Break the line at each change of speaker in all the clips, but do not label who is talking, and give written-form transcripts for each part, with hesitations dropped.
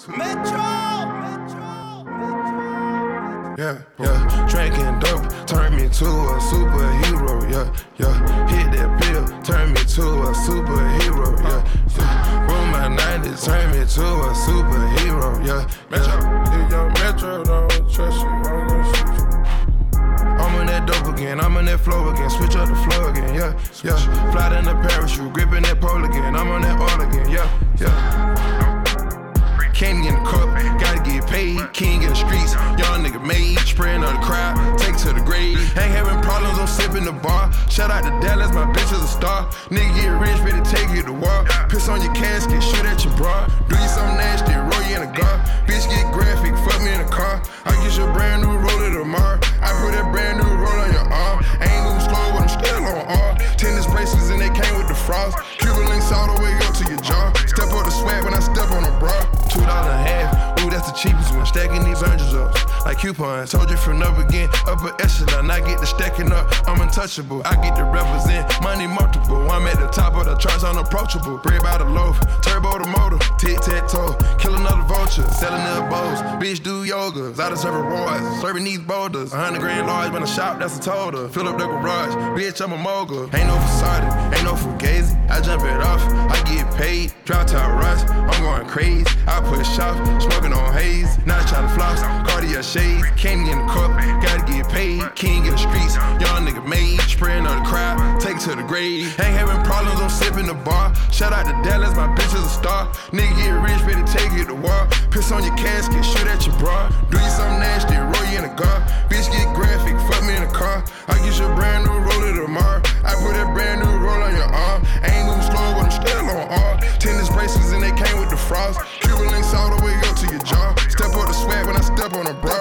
Yeah. Drinking dope turned me to a superhero. Yeah. Hit that pill, turned me to a superhero. Yeah. Roll my 90s, turned me to a superhero. Yeah. If your Metro don't trust you, I'm gonna shoot you. I'm on that dope again, I'm on that flow again, switch up the flow again, yeah. Fly in the parachute, gripping that pole again, I'm on that all again, yeah. Candy in the cup, gotta get paid, king in the streets, young nigga made, spraying on the crowd, take to the grave. Ain't having problems, I'm sipping the bar. Shout out to Dallas, my bitch is a star. Nigga get rich, better take you to war. Piss on your casket, shoot at your bra. Do you something nasty, roll you in a gar. Bitch get graphic, fuck me in a car. I get your brand new roller tomorrow. I put that brand new roll on your arm. Ain't moving slow, but I'm still on R. Tennis bracelets and they came with the frost. Cuban links all the way up to your jaw. Step up the swag when I step on a bra. $2 a half, ooh, that's the cheapest one. Stacking these hundreds up like coupons. Told you from up again, upper echelon. I get the stacking up, I'm untouchable. I get to represent money multiple. I'm at the top of the charts, unapproachable. Bread by the loaf, turbo the motor. Tic-tac-toe, kill another vulture. Selling their bows, bitch do yogas. I deserve rewards, serving these boulders. 100 grand large when I shop, that's a total. Fill up the garage, bitch, I'm a mogul. Ain't no Versace, ain't no Fugazi. I jump it off, I get paid. Drop top rush, I'm going crazy. I push off, smoking on haze. Not trying to floss, Cartier shades. Candy in the cup, gotta get paid. King in the streets, young nigga made. Spraying on the crowd, take it to the grave. Ain't having problems, I'm sipping the bar. Shout out to Dallas, my bitch is a star. Nigga get rich, better take it to war. Piss on your casket, shoot at your bra. Do you something nasty, roll you in a gar. Bitch get graphic, fuck me in a car. I get your brand new roller tomorrow. I put that brand new roll on your arm. Ain't moving slow, but I'm still on R. Tennis bracelets and they came with the frost. Cuban links all the way up to your jaw. Step up the swag when I step on a bra.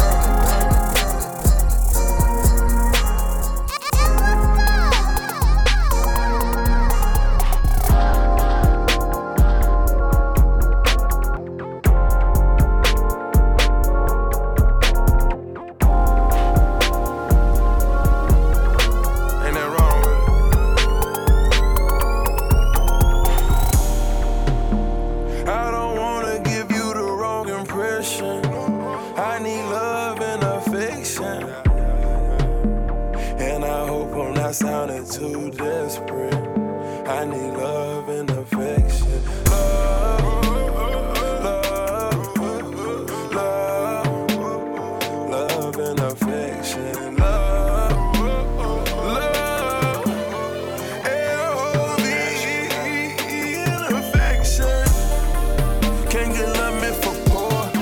Sounding too desperate. I need love and affection. Love, love, love, love and affection. Love, love, L-O-V and affection. Can't get love me for poor.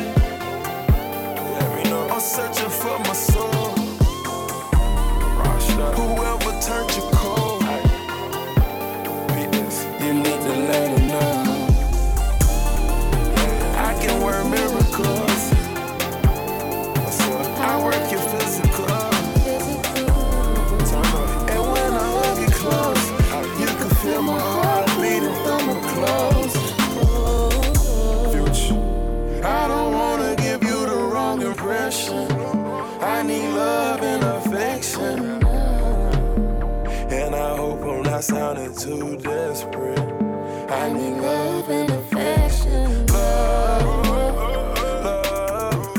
I'm searching for my soul. Whoever turned you cold, you need to let it know. I can work miracles. I work your physical. And when I hug you close, you can feel my heart beating through my clothes. Future, I don't wanna give you the wrong impression. I need love and affection. And I hope I'm not sounding too desperate. I need love and affection. Love, love,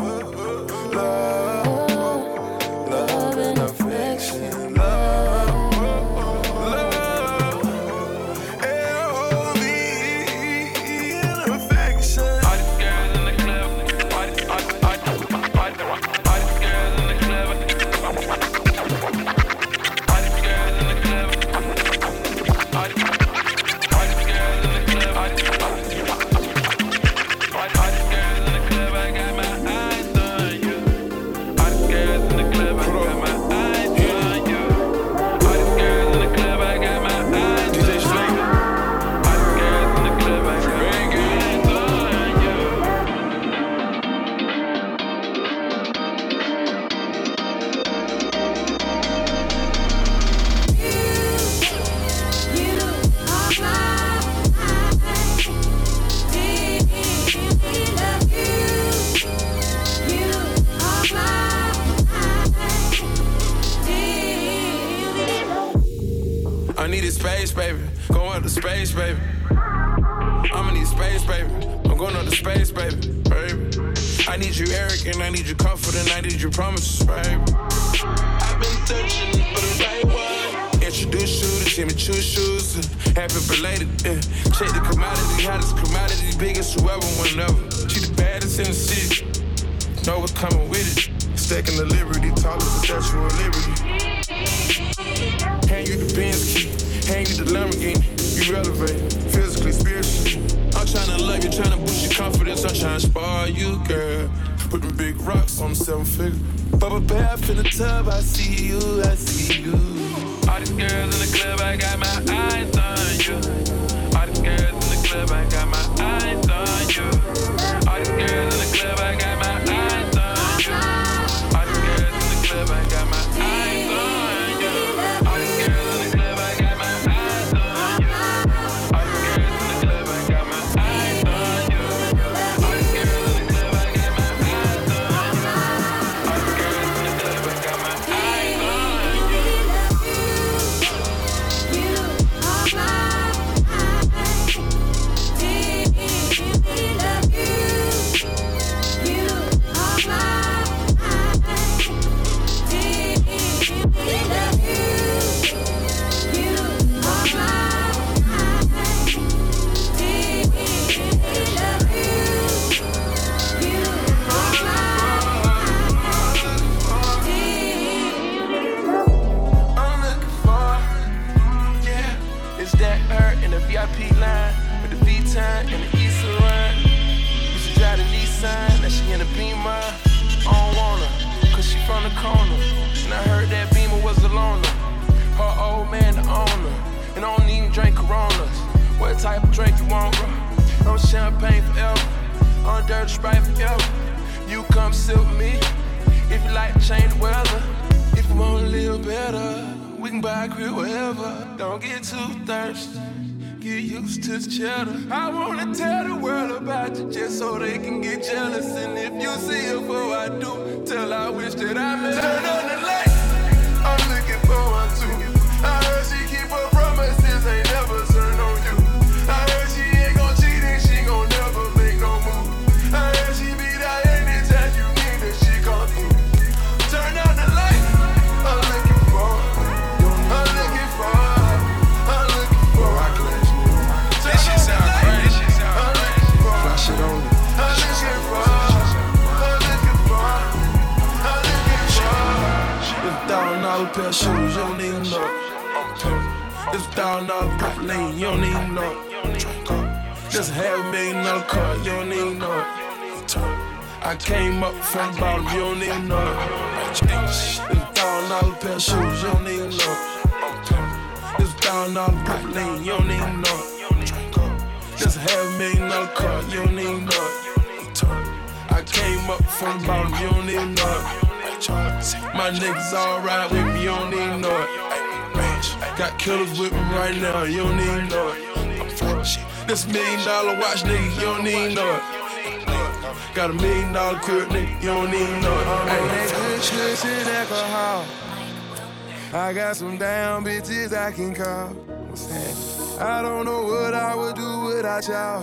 love, love and affection. Love, love, L-O-V and affection. All these girls in the club, all these girls in the club.
Space, baby. Going up to space, baby. I'ma need space, baby. I'm
going up to space, baby. I need you arrogant, I need you confident, I need you promises, baby. I've been searching for the right one. Introduce you to Jimmy Choo shoes. Happy belated, check the commodity, hottest commodity, biggest whoever, whenever. She the baddest in the city. Know what's coming with it. Stacking the liberty, tall as the Statue of Liberty. Hand you the Benz key, hand you the Lamborghini. You relevant, physically, spiritually. I'm tryna love you, tryna boost your confidence. I'm tryna spoil you, girl. Put them big rocks on the 7-figure. Bubble bath in the tub, I see you, I see you. All these girls in the club, I got my eyes on you. All these girls in the club, I got my eyes on you. All these girls in the club, I got my eyes on you. All these girls in the club, I got my eyes on you. All these girls in the club, I got my eyes on you. All these girls in the club, I got my eyes on you. All these girls in the club, I got my eyes on you. All these girls in the club, I got my eyes on you.
You are
VIP line with the V-Time and the East Run. Used to drive the Nissan, now she in the Beamer. I don't want her, cause she from the corner. And I heard that Beamer was a loner. Her old man the owner. And I don't even drink Coronas. What type of drink you want, bro? No champagne forever. On dirty Sprite forever. You come sit with me if you like to change the weather. If you wanna live better, we can buy a crib wherever. Don't get too thirsty. Get used to the cheddar. I wanna tell the world about you just so they can get jealous. And if you see her before I do, tell I wish that I met her. Turn on the lights, I'm looking for one too. I heard she keep her promises, ain't never turn on you. I heard she ain't gon' cheat and she gon' never make no move. I heard she be there anytime you need her, she come through. Turn on the lights, I'm looking for, I'm looking for, I'm looking for. This shit sound crazy. Fly shit on me. I'm looking for, I'm looking for, I'm looking for. It's $1,000 pair of shoes, you don't even know. It's $1,000 propylene, you don't even know. Just $500,000 car, you don't even know. I came up from the bottom, you don't even know. It's $1,000 pair of shoes, you don't even know. It's $1,000 propylene, you don't even know. Just $500,000 car, you don't even know. I came up from the bottom, you don't even know. My niggas all ride with me, you don't even know it. Got killers with me right now, you don't even know it. This $1 million watch, nigga, you don't even know it. Got $1 million crib, nigga, you don't even know it. I'm on that good shit, alcohol. I got some damn bitches I can call. I don't know what I would do without y'all.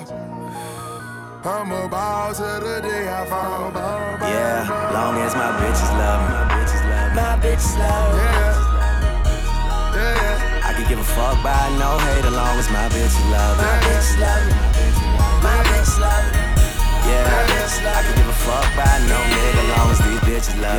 I'm a ball till the day I fall.
Yeah, long as my bitches love me. My bitches love me.
Yeah.
I can give a fuck by no hate as long as my bitches love me.
My bitches love me. My bitches love me.
Yeah, I can give a fuck by no nigga as long as these bitches love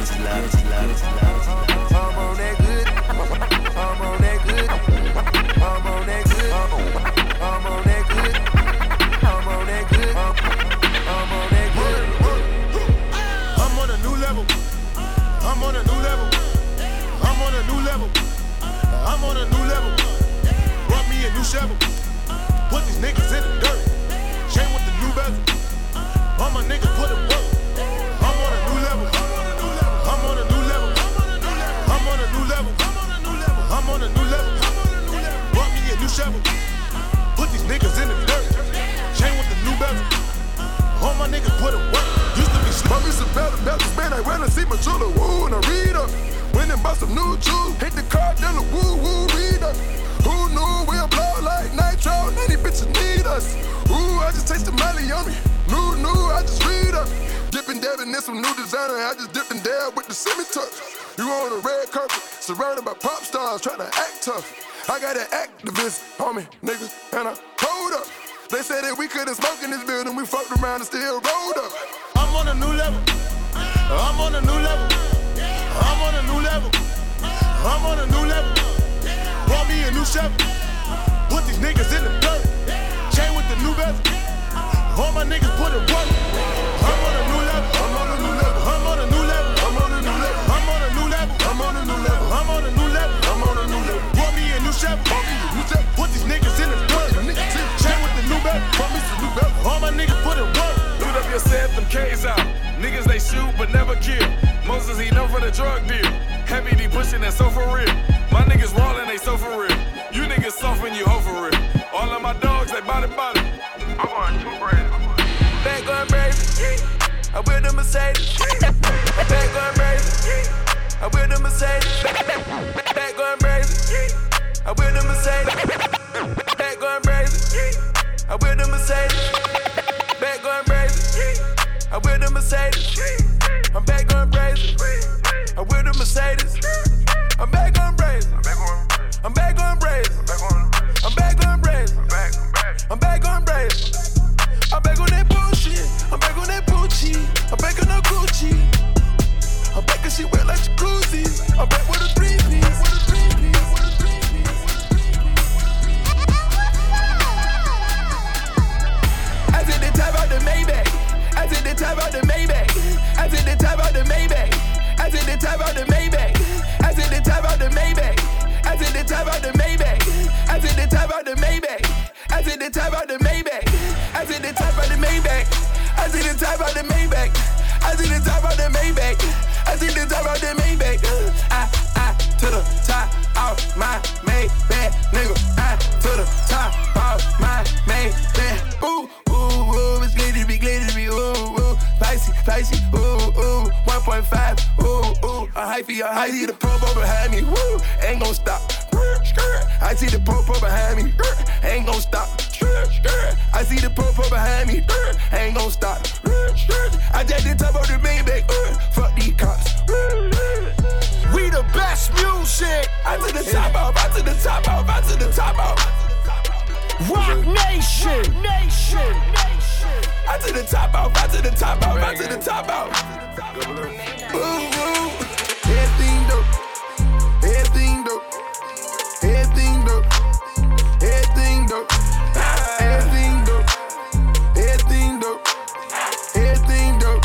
me.
I'm on that good. I'm on that good. I'm on that good. I'm on that good. I'm on that good. I'm on that good.
I'm on a new level. I'm on a new level. I'm on a new level. I'm on a new level. Brought me a new shovel. Put these niggas in the dirt. Chain with the new bezel. All my niggas put it work. I'm on a new level. I'm on a new level. I'm on a new level. I'm on a new level.
and dabbing in some new designer. I just dipped and dabbed with the semi-touch. You on a red carpet, surrounded by pop stars, trying to act tough. I got an activist on me, niggas, and I hold up. They said that we couldn't smoke in this building, we fucked around and still rolled up.
I'm on a new level. I'm on a new level. I'm on a new level. I'm on a new level. Bought me a new Chevy. Put these niggas in the dirt. Chain with the new bezel. All my niggas put in work. I'm on a new level. I'm on a new level. I'm on a new level. I'm on a new level. I'm on a new level. I'm on a new level. I'm on a new level. I'm on a new level. Bought me a new Chevy. Put these niggas in the dirt. Chain with the new bezel. All my niggas put in work.
Loot up yourself, them K's out. Niggas they shoot but never kill. Moses he known for the drug deal. Heavy D pushing that so for real. My niggas rollin' they so for real. You niggas soft and you hoe for real. All of my dogs they body. I'm going too brave.
Back going crazy. I wear the Mercedes. Back going crazy. I wear the Mercedes. Back going crazy. I wear the Mercedes. Back going crazy. I wear the Mercedes. Back going crazy. I wear the Mercedes. I'm back going crazy. I wear the Mercedes. I'm back going crazy. I'm back going crazy. I'm back going crazy. I'm back going crazy. I'm back on that bullshit. I'm back on that Gucci. I'm back on no Gucci. I'm back and she wet like jacuzzi. I'm back with a 3-piece. I took the top out the Maybach. I took the top out the Maybach. I took the top out the Maybach. I took the top out the Maybach. I took the top out the Maybach. I took the top out the Maybach. I took the top out the Maybach. I took the top out the Maybach. I took the top out the Maybach. I took the top out the Maybach. I took the top out the Maybach. I took the top out the Maybach. I to the top out my Maybach, nigga. I to the top out my Maybach. Ooh, ooh, ooh, it's glittery, ooh, ooh, spicy, ooh, ooh, 1.5, ooh, ooh, a hyphy, I see the popo behind me, woo, ain't gon' stop. I see the popo behind me, ain't gon' stop. I see the popo behind me, ain't gon' stop. I jacked the top of the Maybach, fuck these cops.
We the best music.
I took the top off, I took the top off, I took the top off.
Rock Nation.
I took the top off, I took the top off, I took the top off. Ooh, ooh. Everything dope, everything dope, everything dope, everything dope, everything dope, everything dope, everything dope.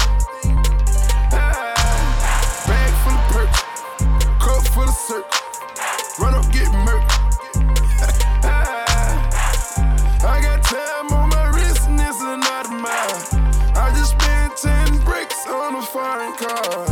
Bag full of perks, cup full of syrup, run up, get murked. I got time on my wrist and it's another mile. I just spent 10 bricks on a foreign car.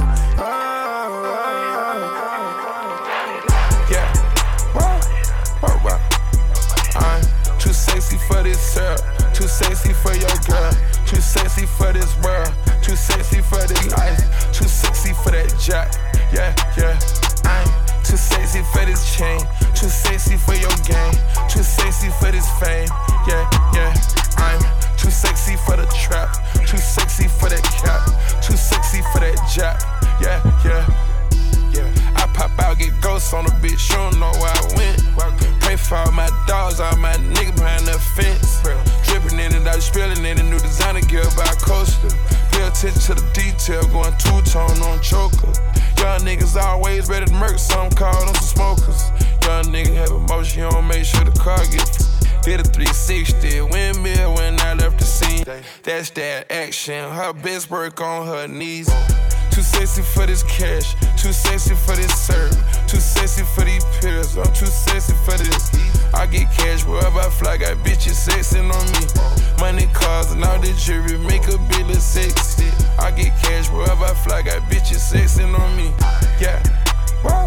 Yeah, wow. I'm too sexy for this syrup, too sexy for your girl, too sexy for this world, too sexy for this life, too sexy for that jack. Yeah. I'm too sexy for this chain, too sexy for your game, too sexy for this fame. Yeah. I'm too sexy for the trap, too sexy for that cap, too sexy for that jack. Yeah. I pop out, get ghosts on the bitch, you don't know where I went. Pray for all my dogs, all my niggas behind the fence. Dripping in it, I was spilling in a new designer gear by Coaster. Pay attention to the detail, going two-tone on choker. Young niggas always ready to murk, some call them some smokers. Young nigga have emotion, you don't make sure the car gets. Did a 360, windmill when I left the scene. That's that action, her best work on her knees. Too sexy for this cash, too sexy for this serve, too sexy for these pills, I'm too sexy for this. I get cash wherever I fly, got bitches sexing on me. Money, cars, and all the jewelry make a bill of sexy. I get cash wherever I fly, got bitches sexing on me. Yeah, wow.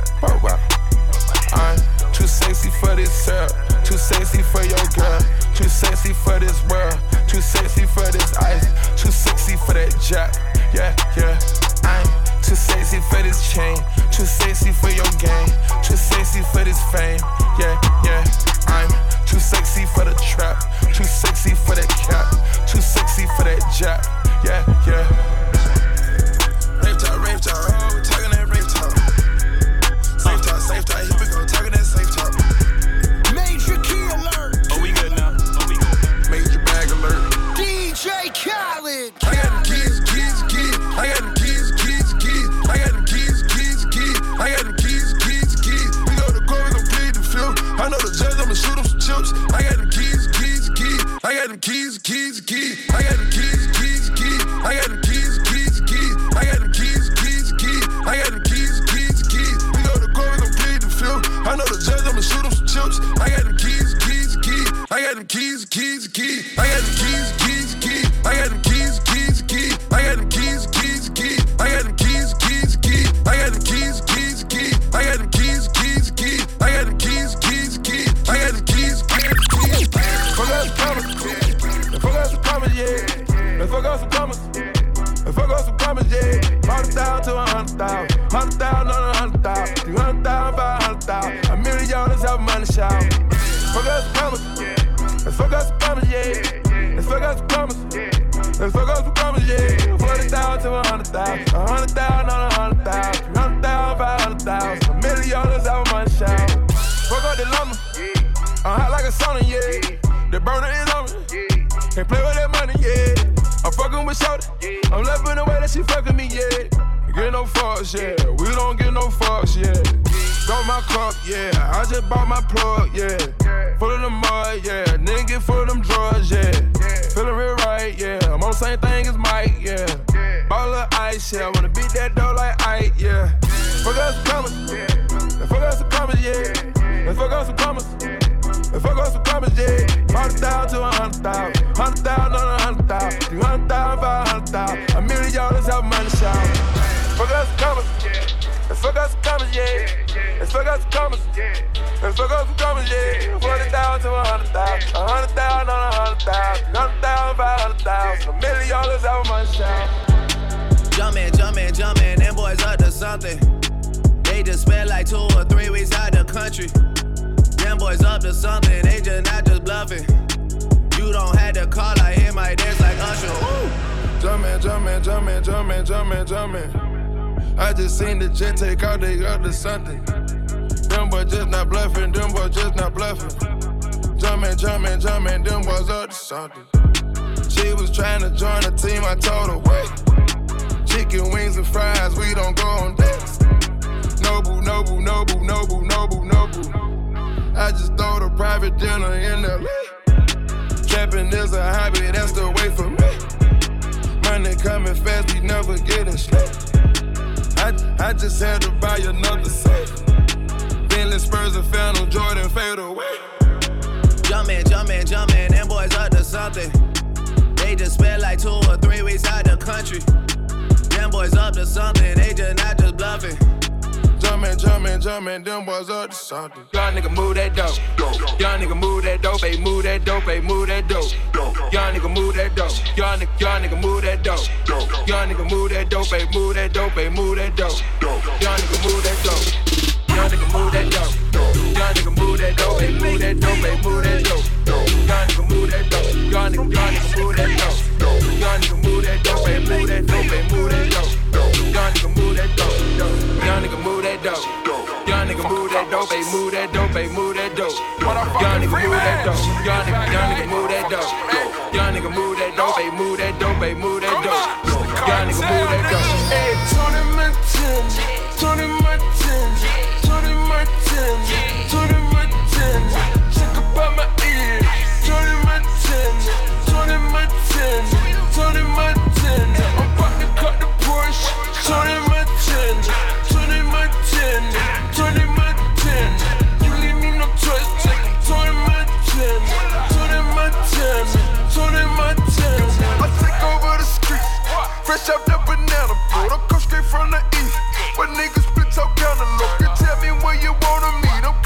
I'm too sexy for this syrup, too sexy for your girl, too sexy for this world, too sexy for this ice, too sexy for that jack. Yeah. I'm too sexy for this chain, too sexy for your game, too sexy for this fame. Yeah. I'm too sexy for the trap, too sexy for that cap, too sexy for that jack. Yeah.
I know the judge, I'ma shoot him some chips. I got them keys. I got them keys. I got them keys. I got them keys. I got them keys. I got them keys. We go to court, we gon' plead the fifth. I know the judge, I'ma shoot him some chips. I got them keys. I got them keys. I got them keys. I got them keys. I got them keys. I got them keys. I got them keys. I got them keys. I got them keys. I got them keys. Fuck out some commas. Fuck out some commas, yeah. Let's fuck out some commas. Let's fuck out some commas, yeah. 100,000 to 100,000. 100,000 on 100,000. 300,000, 500,000. $1 million, have a money shower. Fuck out some commas. Let's fuck out some commas, yeah. Let's fuck out some commas. Let's fuck out some commas, yeah. 40,000 to 100,000. 100,000 on 100,000. 300,000, 500,000. $1 million, have a money shower. Fuck out the lumber. I'm hot like a sauna, yeah. The burner is on me. Can't play with that money, yeah. I'm fucking with shorty. I'm loving the way that she fucking me, yeah. Get no fucks, yeah. We don't get no fucks, yeah. Got my cup, yeah. I just bought my plug, yeah. Full of the mud, yeah. Nigga get full of them drugs, yeah. Feeling real right, yeah. I'm on the same thing as Mike, yeah. Ball of ice, yeah. Wanna beat that dough like Ike, yeah. Fuck out some commas. Let's fuck out some commas, yeah. Let's fuck out some commas. Let's fuck out some commas, yeah. 100,000 to 100,000. 100,000 on 100,000. 300,000, 500,000. $1 million, have a money shower. Fuck out some commas. Let's fuck out some commas, yeah. Let's fuck out some commas. Let's fuck out some commas, yeah. 40,000 to 100,000. 100,000 on 100,000. 300,000, 500,000. $1 million, have a money shower.
Jumpin', them boys up to something. They just spent like 2 or 3 weeks out the country. Them boys up to something, they just not just bluffing. You don't have to call, I hear my dance like Usher. Woo!
Jumpin'. I just seen the jet take out, they up to something. Them boys just not bluffing, Jumpin', them boys up to something. She was trying to join the team, I told her, wait. Chicken wings and fries, we don't go on dates. Noble. I just throw the private dinner in LA. Trapping is a hobby, that's the way for me. Money coming fast, we never getting straight. I just had to buy another safe. Bentley Spurs and Phantom Jordan fade away.
Jumpin', them boys up to something. They just spent like 2 or 3 weeks out the country. Them boys up to something, they just not just bluffing.
Jumpin', them boys up to something.
Young nigga move that dope. Young nigga move that dope, ayy, move that dope, ayy, move that dope. Young nigga move that dope. Young nigga move that dope. Young nigga move that dope, ayy, move that dope, ayy, move that dope. Young nigga move that dope. Young nigga move that dope. Young nigga move that dope, ayy, move that dope, ayy, move that dope. Young nigga move that dope. Young nigga move that dope. Young nigga move that dope, ayy, move that dope, ayy, move that dope. Young nigga move that dope. Young nigga move that dope. Young nigga move that dope, ayy, move that dope, ayy, move that dope. Young nigga move that dope. Young nigga move that dope. Young nigga move that dope, ayy, move that dope, ayy, move that dope. Young nigga move that dope.
Hey, Tony Martin, check up on my ear. Tony Martin, I'm about to cut the Porsche. Tony Martin, you leave me no choice. Tony Martin. I take over the streets, fresh out the banana boat. I'm come straight from the east, but niggas split out cantaloupe. You tell me where you wanna meet. I'm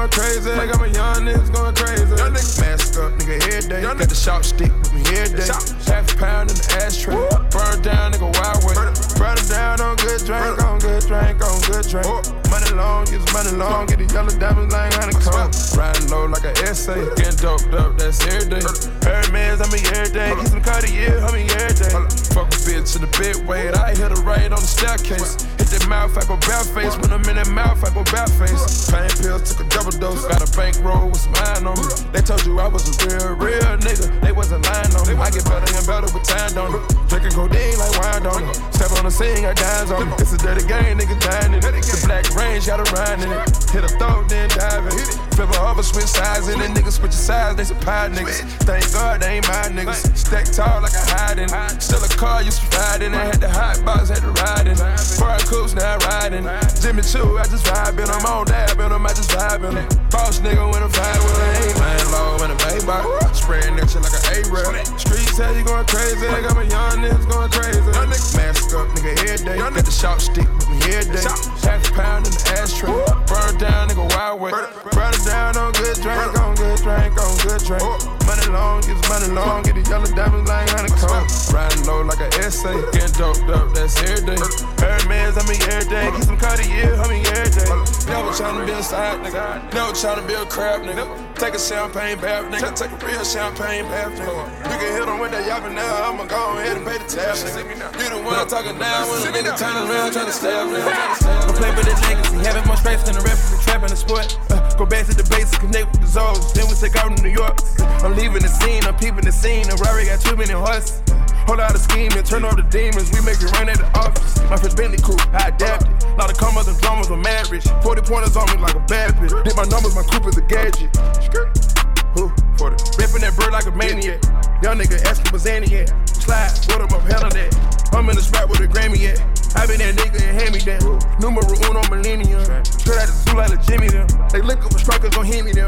going crazy. I got my young niggas going crazy. Young niggas mask up, nigga, every day. Got the sharp stick with me every day. Half a pound in the ashtray. Burn down, nigga, wild way. Burn it down on good drink, on good drink, on good drink. Money long, get money long, get the yellow diamonds like honeycomb. Riding low like an essay, getting doped up, that's every day. Hermes, I mean every day. Get some Cartier, I mean every day. Fuck a bitch in the bed weight, I hit her right on the staircase. Hit that mouth, I go bare face. When I'm in that mouth, I go bare face. Pain pills, took a double dose. Got a bankroll with some iron on me. They told you I was a real nigga. They wasn't lying on me. I get better and better with time on it. Drinking codeine like wine on it. Step on the scene, got dimes on it. It's a dirty game, nigga dying in it. The black range, got a ride in it. Hit a throat, then dive in it. Flip a hover, switch sides in it. Niggas switch sides, they some pie niggas. Thank God they ain't my niggas. Stack tall like I hide in it. Still a car, used to ride in it. Had the hot box, had to ride in it. Four coops, now riding. Jimmy Choo, I just vibe in them. On dab in them, I just vibe in them. Boss nigga when I'm fine with it. Ain't man low in a Maybach. Spraying that shit like an A-Rap. Streets tell you going crazy. I got my young niggas going crazy. Young niggas mask up, nigga, every day. Got the sharp stick with me every day. Half a pound in the ashtray. Burn down, nigga, wild way. Burn it down on good drink, on good drink, on good drink. Money long, get money long, get the yellow diamonds like honeycomb. Riding low like an essay, getting doped up, that's every day. Hermes, I mean every day. Get some Cartier, I mean every day. Never tryna be a side nigga, never tryna be a crap nigga. Take a champagne bath, nigga, take a real champagne bath, nigga. You can hit them with that yapping now, I'ma go ahead and pay the tab, nigga. You the one talking down when a nigga turn around tryna stab, nigga. Don't play with the legacy, having more stripes than the rest of the trap in the sport. Go back to the basics, connect with the zones, then we take out to New York. I'm leaving the scene, I'm peeping the scene, and Rory got too many horses. Hold out a scheme and turn off the demons, we make it rain at the office. My first Bentley coupe, I adapted. Lot of commas and dramas, I'm mad rich. 40 pointers on me like a bad bitch. Did my numbers, my coupe is a gadget. Who? 40. Ripping that bird like a maniac. Young nigga asking what's Annie at. Slide, what up, hell on that. I'm in the spot with a Grammy at. I been that nigga and hand me that. Numero uno millennium. Straight out the zoo like a Jimmy them. They link up with strikers, don't hit me them.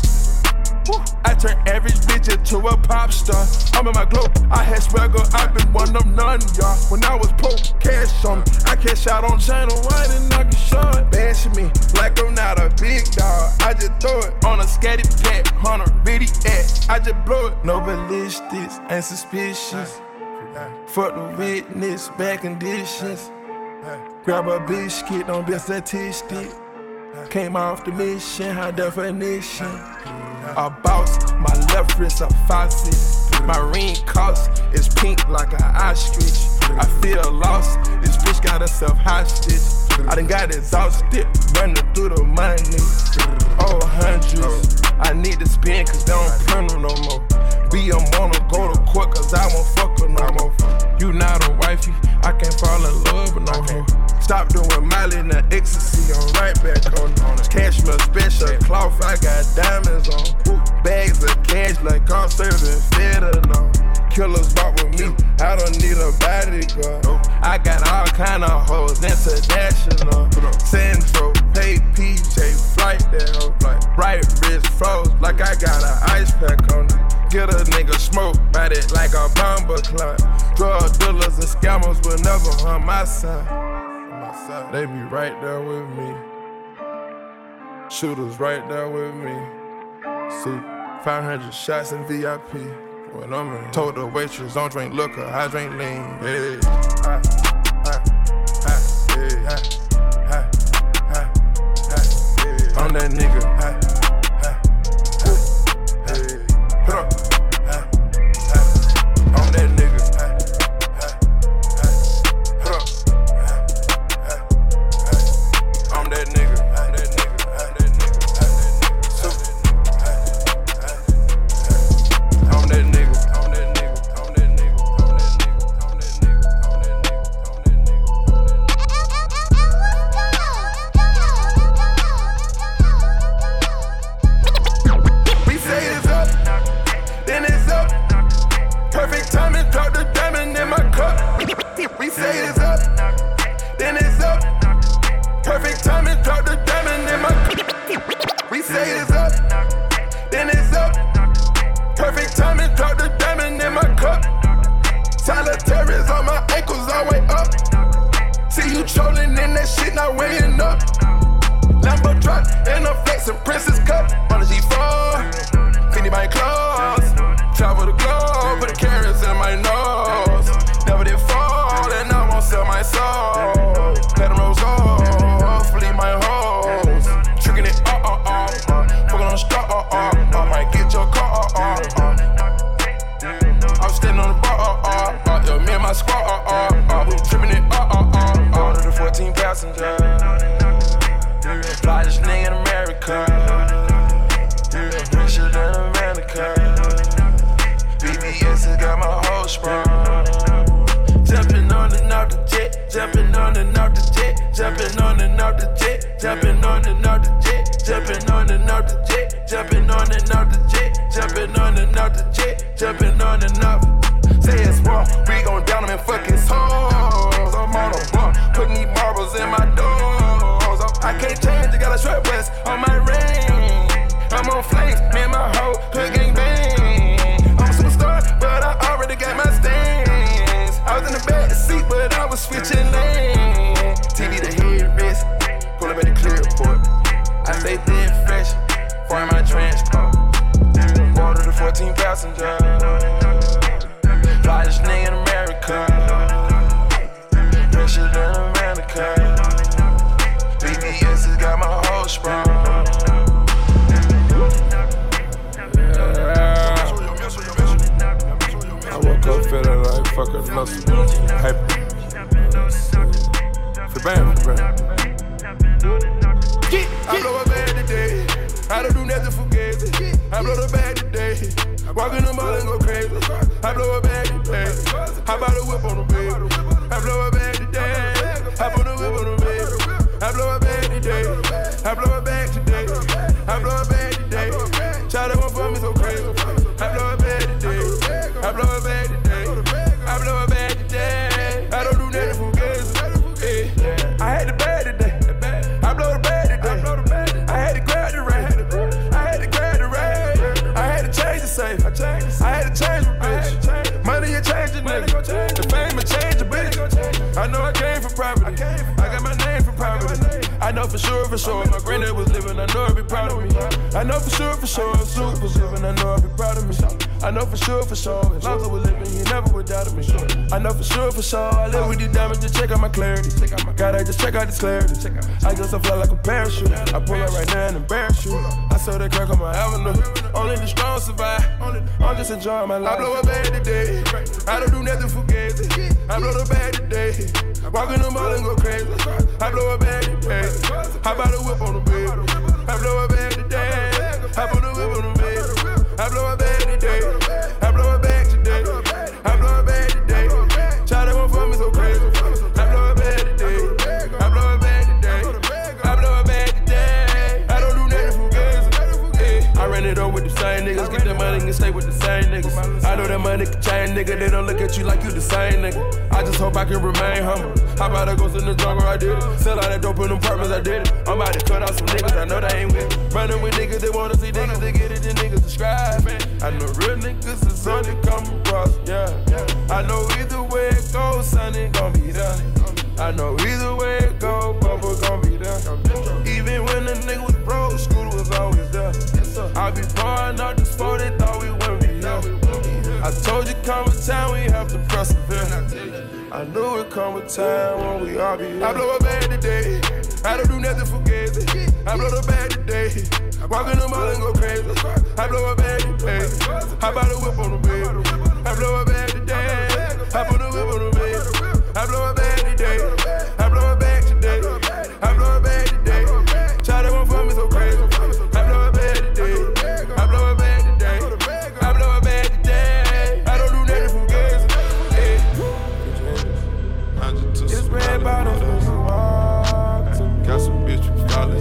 I turn average bitch into a pop star. I'm in my glow, I had swagger, I been one of none, y'all. When I was broke, cash on me. I cash out on China White and I get shot. Bashing me like I'm not a big dog. I just throw it on a scatty pack, on a bitty ass. I just blow it. No ballistics, ain't suspicious. Fuck the witness, bad conditions. Grab a biscuit, don't be a statistic. Came off the mission, high definition. A boss, my left wrist a faucet. My ring cost is pink like an ostrich. I feel lost, this bitch got herself hostage. I done got exhausted, running through the money. Oh, hundreds, I need to spend cause they don't print them no more. I'm wanna go to court cause I won't fuck her no more. You not a wifey, I can't fall in love with no hoe. Stop doing Miley and the ecstasy, I'm right back on it. Cashmere special cloth, I got diamonds on. Bags of cash like I'm serving fentanyl. Killers walk with me, I don't need a bodyguard. I got all kind of hoes, international. Sandro, pay PJ, flight that hoe. Right wrist froze, like I got an ice pack on it. Get a nigga smoke, bite it like a bomber clock. Drug dealers and scammers will never harm my side. They be right there with me. Shooters right there with me. See, 500 shots in VIP. When I'm in, told the waitress, don't drink liquor, I drink lean. Yeah. I'm that nigga. Put up. I'm that nigga. Put up. I'm that nigga. I'm that nigga. I'm that nigga. I'm that nigga. I'm that nigga. I'm that nigga. I'm that nigga. I'm that nigga. I'm that nigga. We say it's up, then it's up. Perfect timing, drop the diamond in my cup. We say it's up, then it's up. Perfect timing, drop the diamond in my cup. We say it's up, then it's up. Perfect timing, drop the diamond in my cup. Solitaires on my ankles all the way up. See you trolling in that shit, not weighing up.
Lambo truck, and I'm flexing Princess Cup on the G4. Fendi my clothes, travel the globe, put the carrots in my nose. Never did fall, and I won't sell my soul. Let them rose off, flee my hoes. Tricking it, fucking on the straw, might get your car, I'm standing on the bar, yo, me and my squad, we tripping it, to the 14 passenger. Flyest nigga in America, richer than America. BBS has got my whole sprung. Jumping on and off the jet, jumping on and off the jet, jumping on and off the jet, jumping on and off the jet, jumping on and off the jet, jumping on and off the jet, jumping on and off the jet, jumping on and off. Say it's wrong, we gon' down them and fuck his hoes. I'm on a bump, putting these marbles in my doors. I can't change, I got a short vest on my ring. I'm on flames, me and my hoe, hood gang bang. I'm a superstar, but I already got my stains. I was in the back seat, but I was switching lanes. TV the headrest, pull up at the clear report. I stay thin fresh, for my transport. Water to 14 passenger. Flyest nigga in America, richer than America. BBS has got my whole sprung. I woke up feeling like fucking muscle. Hyper. I blow a bag today. I don't do nothing for gazy. I blow the bag today. Walk in the mall and go crazy. I blow a bag today. How about a whip on the bed? I blow a bag today. I put a whip on the bed. I blow a bag today. I blow a bag today. I blow a bag today. Charlie won't for me so crazy. I blow a bag today. I blow a bag today. I blow a bag today. I don't do nothing for gazy. I had the bag today. I blow the bag today. I had to grab the rate. I had to grab the rate. I had to change the safe. I had to change my bitch. Money you change the nigga. The fame will change the bitch. I know I came from property. I got my name from property. I know for sure, my granddad was living, I know he'd be proud of me. I know for sure, if Snoop was living, I know I'd be proud of me. I know for sure, if Lonzo was living, he never would doubt of me. I know for sure, I live with these diamonds, just check out my clarity. Gotta just check out this clarity. I guess I fly like a parachute. I pull up right now and embarrass you. I saw that crack on my avenue. Only the strong survive. I'm just enjoying my life. I blow a bag today. I don't do nothing for gazy. I blow the bag today. Walk in the mall and go crazy. I blow a bag today. How about a whip on the bed? I blow a bag today. I put a whip on the bed. I blow a bag today. I blow a bag today. I blow a bag today. Charlie won't for me so crazy. I blow a bag today. I blow a bag today. I blow a bag today. I don't do nothing for gazy. I ran it on with the same niggas. Get that money and stay with the same niggas. I know that money can change, nigga. They don't look at you like you the same nigga. I just hope I can remain humble. How about I go in the jungle, I did it. Sell all that dope in them apartments, I did it. I'm about to cut out some niggas, I know they ain't with it. Running with niggas, they wanna see niggas, they get it, then niggas subscribe. I know real niggas is on it, come across, yeah. I know either way it goes, son, it gon' be there. I know either way it goes, Bubba gon' be there. Even when the nigga was broke, Scooter was always there. I be pouring out this sport, they thought we wouldn't be here. I told you come a time, we have to persevere. I knew it come a time when we all be here. I blow a bag today. I don't do nothing for gazy. I blow the bag today. Walk in the mall and go crazy. I blow a bag today. How about a whip on the bed? I blow a bag today. I put a whip on the bed. I blow a bag today. I blow a bag today. I blow a bag today. Charlie won't for me so crazy. I blow a bag today. I blow a bag today. I blow a bag today. I don't do nothing for gazy. It's red bottoms when you walk to me. Got some bitch with college.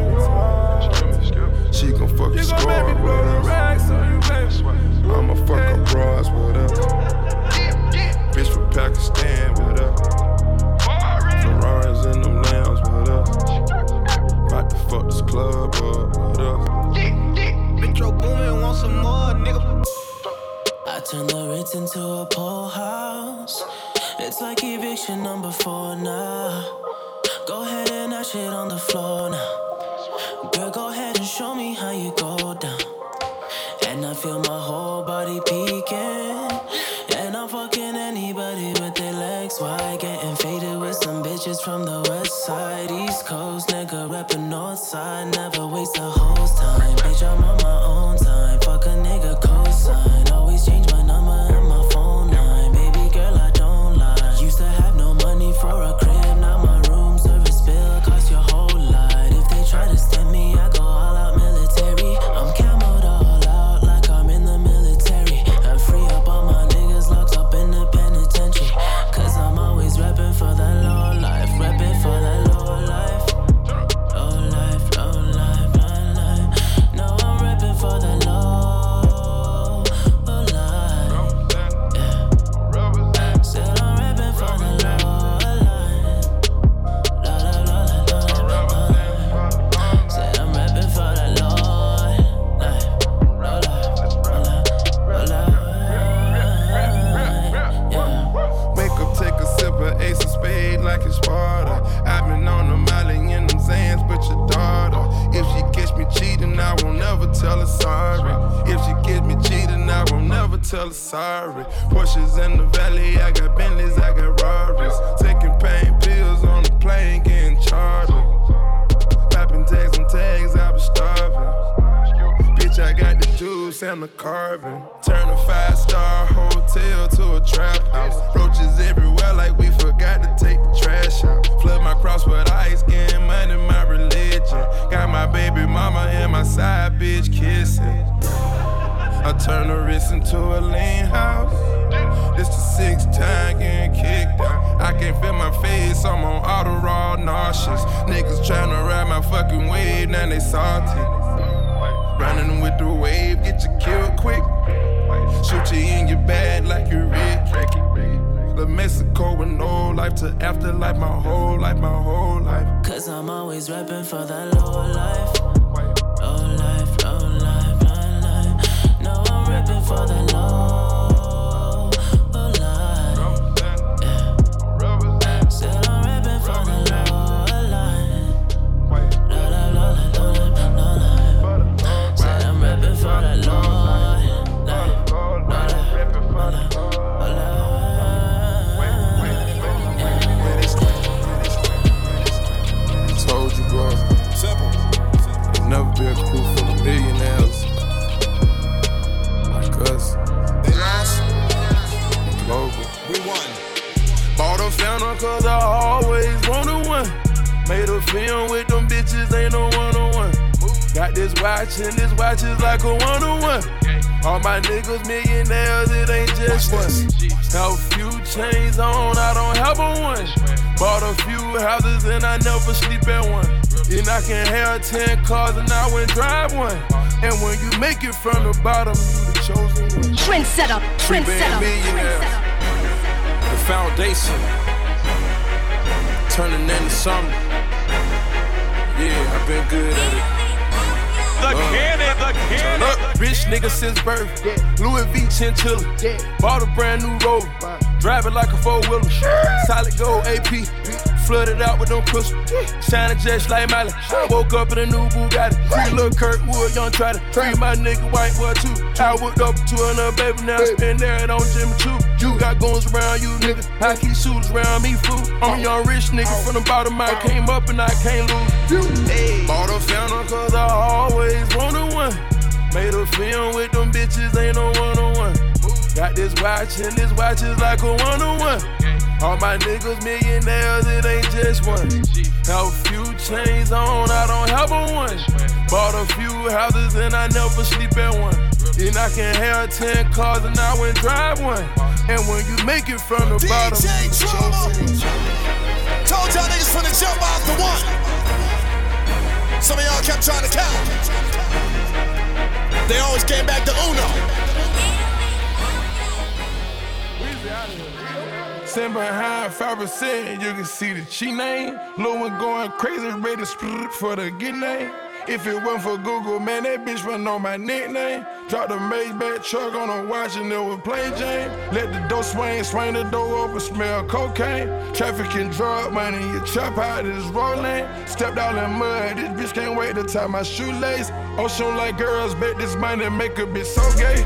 She gon' fuck the score with us. I'ma fuck her bras with her. Bitch from Pakistan with her. Ferraris in them lambs with us. About to fuck this club up with us.
Metro Boomin, want some more, nigga.
I turn the Ritz into a pool house. It's like eviction number 4 now. Go ahead and that shit on the floor now. Girl, go ahead and show me how you go down. And I feel my whole body peeking. And I'm fucking anybody with their legs wide. Getting faded with some bitches from the west side. East Coast, nigga reppin' north side. Never waste a hoe's time. Bitch, I'm on my own time. Fuck a nigga cosign. Always change my number and my phone line. Baby girl, I don't lie. Used to have no money for a crib. Now my room service bill cost your whole lot. If they try to stem me, I go all out military. I'm camoed all out like I'm in the military. I free up all my niggas locked up in the penitentiary. Cause I'm always reppin' for the low life. Reppin' for the low life. Low life, low life, low life. No, I'm reppin' for the low life. Yeah. Said I'm reppin' for the low life. Low life, low life, low life. Said I'm reppin' for the low life. Low life, low life, low life. Yeah.
Wake up, take a sip of Ace of Spade like it's Sparta. I've been on the Molly in them Zans, but your daughter. If she catch me cheating, I won't never tell her sorry. If she catch me cheating, I won't never tell her sorry. Porsches in the valley, I got Bentleys, I got Rarries. Taking pain pills on the plane, getting chartered. Popping tags on tags, I was starving. Bitch, I got the juice and the carbon. Turn a 5-star hotel to a trap house. Roaches everywhere like we forgot to take the trash out. Flood my cross with ice, getting money, my religion. Got my baby mama and my side bitch kissing. I turn the wrist into a lean house. This the 6th time getting kicked out. I can't feel my face, I'm on auto raw nauseous. Niggas tryna ride my fucking wave, now they salty. Running with the wave, get you killed quick. Shoot you in your bag like you're Rick. The Mexico with no life to afterlife, my whole life, my whole life.
Cause I'm always reppin' for the low life. Low life, low life, low life. No, I'm reppin' for the low life. Yeah. Said I'm reppin' for the low life. Low life, low life, low life, low life. Said I'm reppin' for the low life.
Told you, bro.
Simple.
There'll never be a crew full of millionaires like us.
They lost.
Global.
We won.
Bought a Phantom cause I always wanted one. Made a film with them bitches, ain't no one-on-one. Got this watch and this watch is like a one-on-one. All my niggas millionaires, it ain't just one. Have a few chains on, I don't have a one. Bought a few houses and I never sleep at one. And I can have 10 cars and I wouldn't drive one. And when you make it from the bottom, you the chosen one.
Trendsetter, trendsetter, trendsetter.
The foundation, turning into something. Yeah, I've been good at it.
The cannon.
Rich nigga since birth, Louis V chinchilla. Bought a brand new Rover, drive it like a 4-wheeler. Solid gold AP, flooded out with them crystals. Shining just like Miley. Woke up in a new Bugatti. Free Lil Kirkwood, young Trotter. Free my nigga white boy too. I whipped up to another baby, now I spin there and on Jimmy Choo. You got guns around you niggas, I keep shooters around me fool. I'm a young rich nigga from the bottom, I came up and I can't lose. Bought a Phantom cause I always wanted one. Made a film with them bitches, ain't no one-on-one. Got this watch and this watch is like a one-on-one. All my niggas millionaires, it ain't just one. Have a few chains on, I don't have a one. Bought a few houses and I never sleep at one. And I can have 10 cars and I wouldn't drive one. And when you make it from the bottom,
DJ Trauma. Told y'all niggas from the jump off the one. Some of y'all kept trying to count. They always came back to Uno.
Sitting behind 5%, you can see the cheat name. Lil' one going crazy, ready to split for the get name. If it wasn't for Google, man, that bitch run on my nickname. Drop the Maybach truck on a watch and it was plain Jane. Let the door swing the door open, smell cocaine. Trafficking drug money, you trap out this rolling. Stepped out in mud, this bitch can't wait to tie my shoelace. Ocean like girls, bet this money make a bitch so gay.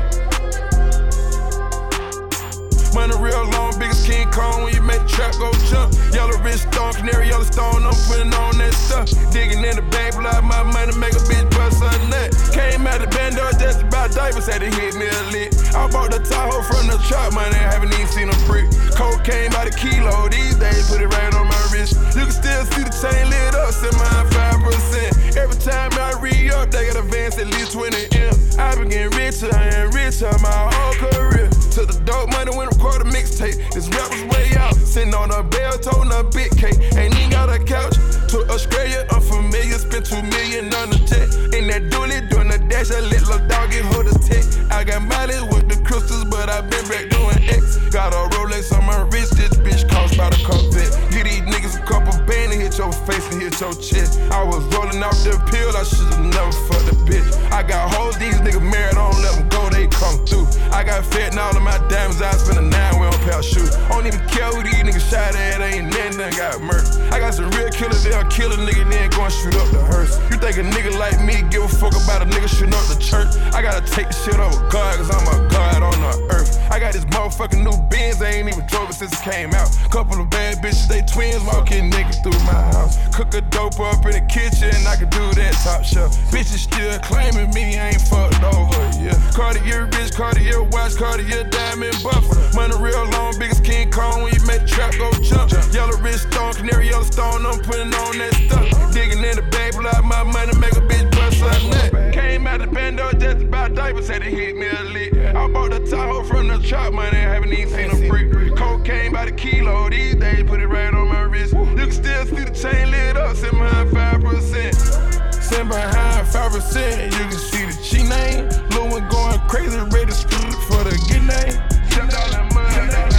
Money real long, biggest King Kong when you make the trap go jump. Yellow wrist stone, canary yellow stone, I'm putting on that stuff. Digging in the bank, pull out my money, make a bitch bust a nut. Came out the bando just about diapers, had to hit me a lick. I bought the Tahoe from the trap money, haven't even seen a brick. Cocaine by the kilo, these days put it right on my wrist. You can still see the chain lit up, set mine 5%. Every time I re-up, they got advance at least 20 M. I been getting richer and richer my whole career. To the dope money when record a mixtape. This rap was way out. Sitting on a bell, toting a big cake. Ain't even got a couch. To Australia, unfamiliar. Spent $2 million on the jet. In that dually, doing the dash. I let little dog get hold of tech. I got mileage with the crystals, but I been back doing X. Got a Rolex on my wrist. This bitch cost by the Corvette. Give these niggas a couple bands and hit your face and hit your chest. I was rolling off the pill. I should've never fucked the bitch. I got hoes, these niggas married. I don't let them go, they come through. I got fat and all of my diamonds. I spend a 9 on pair of shoes. Don't even care who these niggas shot at. Ain't nothing got murdered. I got some real killers. They'll kill a nigga and then go and shoot up the hearse. You think a nigga like me give a fuck about a nigga shooting up the church? I gotta take the shit over God, cause I'm a god on the earth. I got this motherfucking new Benz. I ain't even drove it since it came out. Couple of bad bitches, they twins, walking niggas through my house. Cook a dope up in the kitchen, I can do that top shelf. Bitches still claiming me, I ain't fucked over, yeah. Cartier bitch, Cartier watch, Cartier diamond buffer. Money real long, biggest King Kong when you make the trap go jump. Yellow wrist stone, canary yellow stone, I'm putting on that stuff. Digging in the bank, pull out my money, make a bitch bust a nut. Came out the bando just about diapers, had to hit me a lick. I bought the Tahoe from the trap money, haven't even seen a brick. Cocaine by the kilo, these days put it right on my wrist. You can still see the chain lit up, sitting behind 5%. Sitting behind 5%, you can see the G name. Lil' one going crazy, ready to screw for the good name. Jumped out that mud,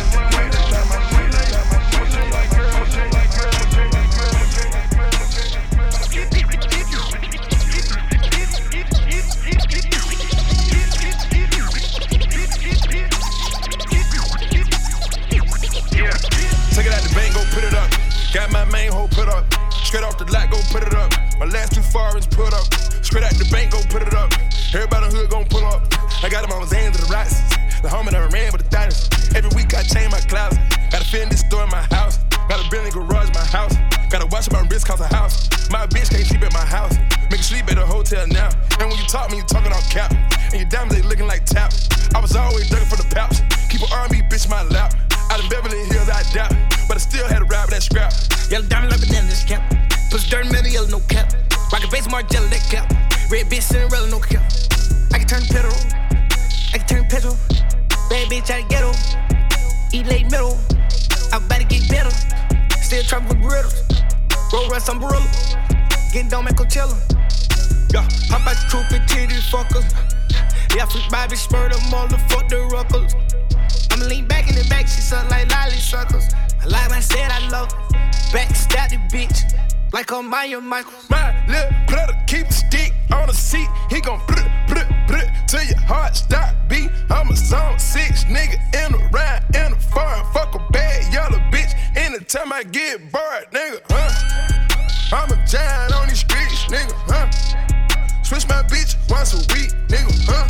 Take it out the bank, go put it up. Got my main hoe put up. Straight off the lot, go put it up. My last 2 foreigns put up. Straight out the bank, go put it up. Everybody in the hood gon' pull up. I got them on his hands to the rights. The homie that ran with the diners. Every week I change my closet. Got a Fendi store in my house. Got a Bentley garage in my house. Got a watch on my wrist cause a house. My bitch can't sleep at my house. Make her sleep at the hotel now. And when you talk, you talking on cap. And your diamonds, they looking like tap. I was always looking for the pouch. Keep an R&B bitch in my lap. Out in Beverly Hills, I doubt. But I still had to ride with that scrap.
Yellow diamond like banana, this cap. Push dirt in metal, yellow, no cap. Rocket face, Margiela, that cap. Red bitch, Cinderella, no cap. I can turn pedal. I can turn petrol. Bad bitch out of ghetto. Eat late middle. I'm about to get better. Still trapping with griddles. Roll rust umbrella. Getting down at Coachella. Yeah, hop out the coupe and titty fuckers. Yeah, freak Bobby, spur the motherfuck the ruckers. I'ma lean back in the back, she suck like lolly suckers. Like I said, I love her. Backstab the bitch. Like a Maya Michael.
My little brother keep a stick on the seat. He gon' put till your heart stop beat. I'm a zone 6 nigga in the ride, in the foreign. Fuck a bad yellow bitch anytime I get bored, nigga, huh? I'm a giant on these streets, nigga, huh? Switch my bitch once a week, nigga, huh?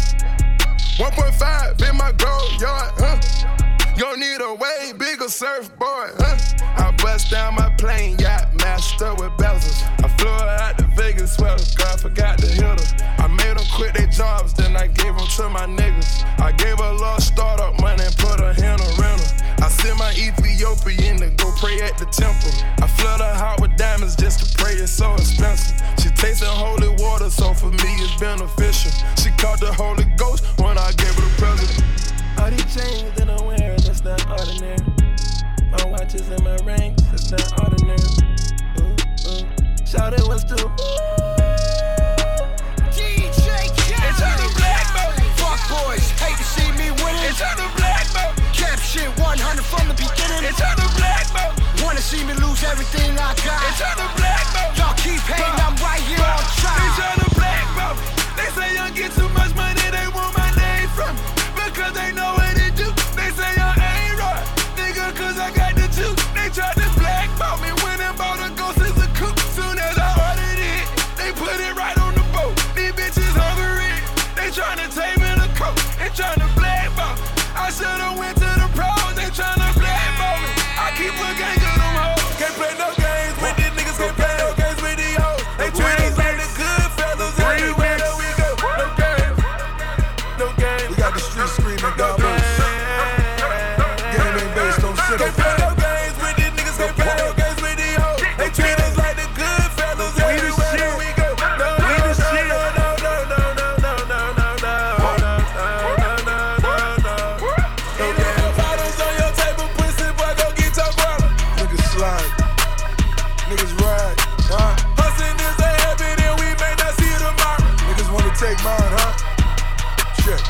1.5 in my gold yard, huh? Gon' need a way bigger surfboard, huh? I bust down my plane, yacht master with bezels. I flew her out to Vegas, swear to God, forgot to hit her. I made them quit their jobs, then I gave them to my niggas. I gave her a little startup money and put her in a rental. I sent my Ethiopian to go pray at the temple. I flood her heart with diamonds just to pray, it's so expensive. She tasted holy water, so for me it's beneficial. She caught the Holy Ghost when I gave her the president.
All these chains that I'm wearing, that's not ordinary. My watches and my rings, that's not ordinary. Shout it was too.
DJ Khaled.
It's on the black boat. Fuck boys, hate to see me winning. It's on the black boat. Cap shit 100 from the beginning. It's on the black boat. Wanna see me lose every
huh? Shit.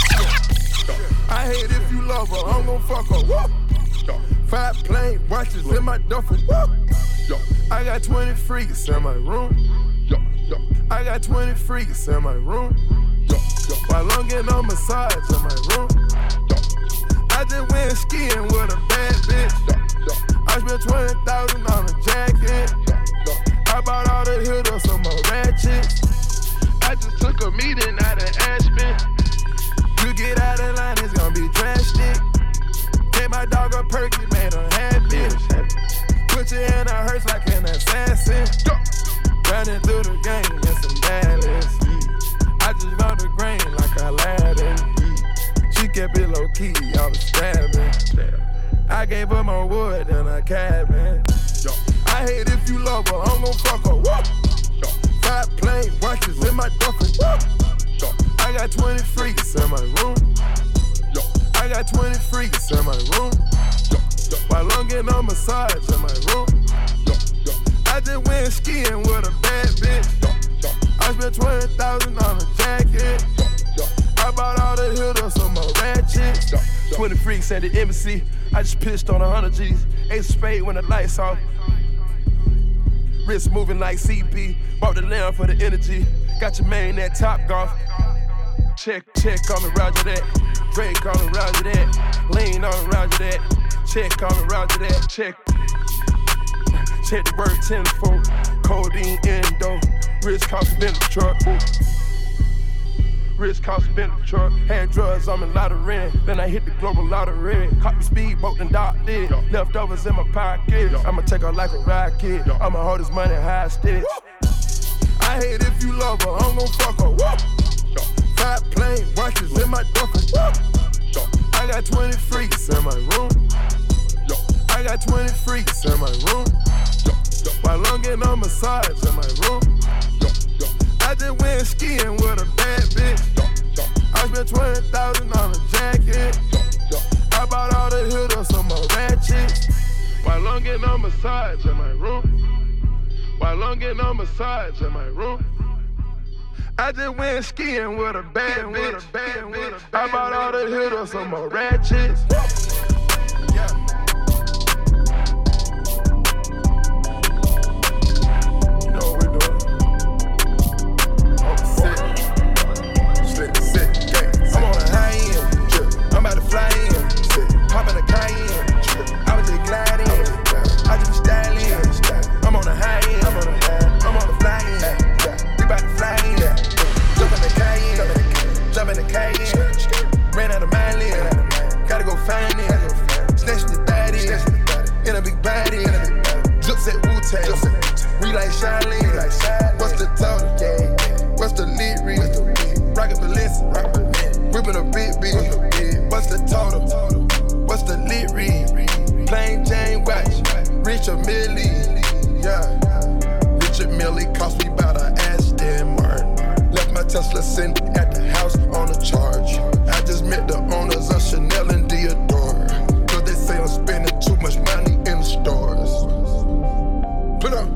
I hate if you love her, I'm gon' fuck her. Woo. 5 plain watches in my duffel. Woo. I got 20 freaks in my room. I got 20 freaks in my room. While I'm getting a massage in my room. I just went skiing with a bad bitch. I spent 20,000 on a jacket. I bought all the hitters some more ratchets. I just took a meeting out of Aspen. You get out of line, it's gonna be drastic. Take my dog a perky, made her happy. Put your hand on hers like an assassin. Running through the game in some Dallas. I just run the grain like Aladdin. She kept it low key, all the stabbing. I gave her more wood than a cabin. I hate if you love her, I'm gon' fuck her. Woo. 5 plain watches in my duffel. Woo. I got 20 freaks in my room. I got 20 freaks in my room. While I'm getting a massage in my room. I just went skiing with a bad bitch. I spent 20,000 on a jacket. I bought all the hitters some more ratchets. 20 freaks at the embassy. I just pissed on 100 G's. Ace of spade when the lights off. Wrist moving like CP. Bought the lamb for the energy. Got your main at Top Golf. Check on me, roger that. Drake on me, roger that. Lean on me, roger that. Check on me, roger that. Check the word tenfold. Codeine endo. Wrist cost been the truck. Wrist cost been the truck. Had drugs on me, lot of rent. Then I hit the global lottery. Caught the speedboat and docked it. Leftovers in my pocket. I'ma take her like a rocket. I'ma hold this money hostage. I hate if you love her, I'm gon' fuck her. Woo. 5 plain watches in my duffel. I got 20 freaks in my room. I got 20 freaks in my room. While I'm getting a massage in my room. I just went skiing with a bad bitch. I spent 20,000 on a jacket. I bought all the hitters some more ratchets. While I'm getting a massage in my room. While I'm getting a massage in my room. I just went skiing with a bad bitch. I bought all the hitters some more ratchets. Poppin' a Cayenne, I was just gliding, I just styling. I'm on the high end, I'm on the fly end. We bout to fly in, jump in the Cayenne, ran out of my lane, gotta go find it. Snatch the thotty, in a big body, zips at Wu-Tang, we like Charlene. What's the total? What's the lead read? Rockin' Balenciaga, whippin' a big bitch. What's the total? What's the lit read? Plain Jane watch, Richard Millie, yeah. Richard Millie cost me about an Aston Martin. Left my Tesla sitting at the house on a charge. I just met the owners of Chanel and Dior. Cause they say I'm spending too much money in the stores. Put up.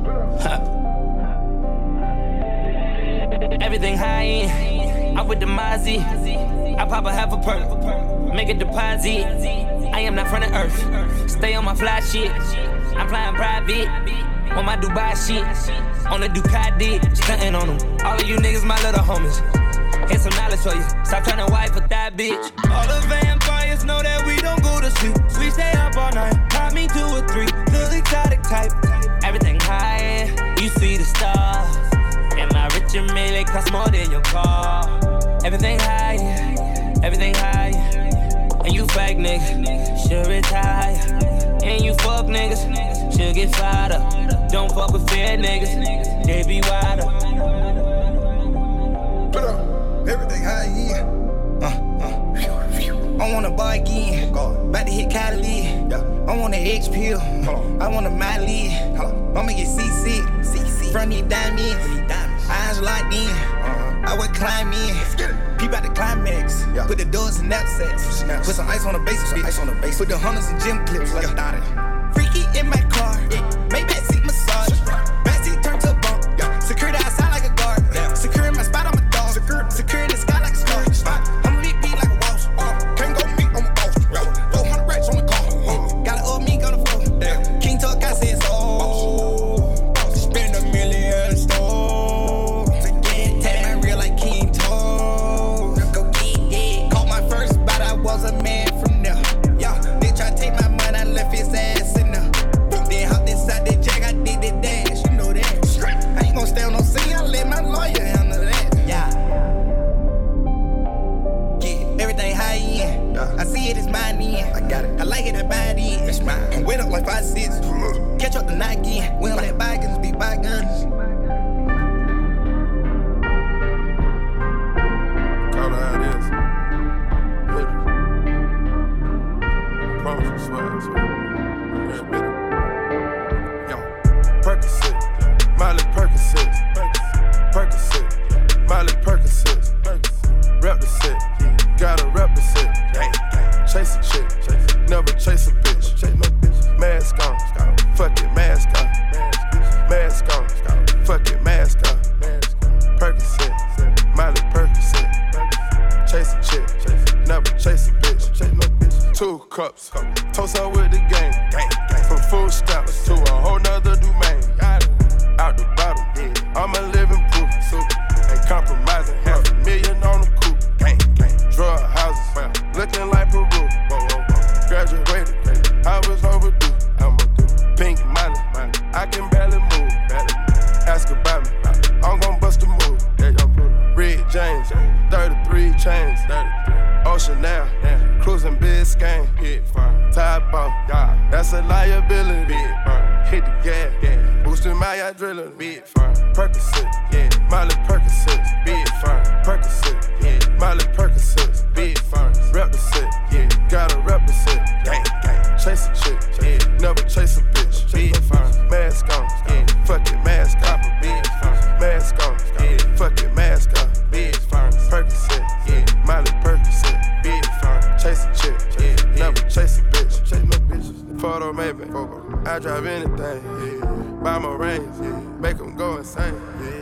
Everything high end, I'm with the Mozzie. I pop a half a perk, make a deposit. I am not from the earth, stay on my fly shit. I'm flying private, on my Dubai shit. On the Ducati, stunting on them. All of you niggas, my little homies. Here's some knowledge for you, stop trying to wife with that bitch. All the vampires know that we don't go to sleep. We stay up all night, pop me 2 or 3. The exotic type, everything high, you see the stars. And my Richard Mille cost more than your car. Everything high, everything high. And you fake niggas, should retire. And you fuck niggas, should get fired up. Don't fuck with fair niggas, they be wider.
Put up, everything high, yeah.
I want a bar again, about to hit Cali. I want an H pill, I want a Miley. I'ma get CC, front these diamonds, eyes locked in. I would climb in, peep out the climax. Put the doors in knapsacks, put some ice on the base, put the hunters in gym clips. Freaky in my car, make backseat massage. Backseat turn to a bump, security outside like a guard. Securing my spot, I'm a dog. Securing this I see it, it's mine in. I got it. I like it, I buy it in. It's mine. I'm wait up like 5'6". Catch up the night again. We don't let bygones be bygones.
Call it how it is. I promise I swear. Yo, Percocet, Miley Percocet, Percocet, Miley Percocet, rep the set, gotta rep the set. Chase a chick, never chase a bitch. Mask on, fuck it, mask on. Mask on, fuck it, mask on. Percocet, Miley Percocet. Chase a chick, never chase a bitch. 2 cups, toast up with the game. From food stamps to a whole nother domain. Out the bottom, I'm a living proof. Ain't compromising, $500,000 on the coupe. Drug houses, looking like Peru. Graduated, I was overdue. Pink Miley, I can barely move. Ask about me, I'm gon' bust a move. Red James, 33 chains. Ocean now, cruising Biscayne. Tide ball, that's a liability. Hit the gas, boosting my adrenaline. Percocet, Miley Percocet, Percocet, Miley Percocet, rep the set, gotta rep the set. Chase a chick, never chase a bitch. Mask on, fuck it, mask on. Mask on, fuck it, mask on. Percocet, Miley Percocet, chase a chick, never chase a bitch. Photo maybe, I drive anything, buy my range, make them go insane.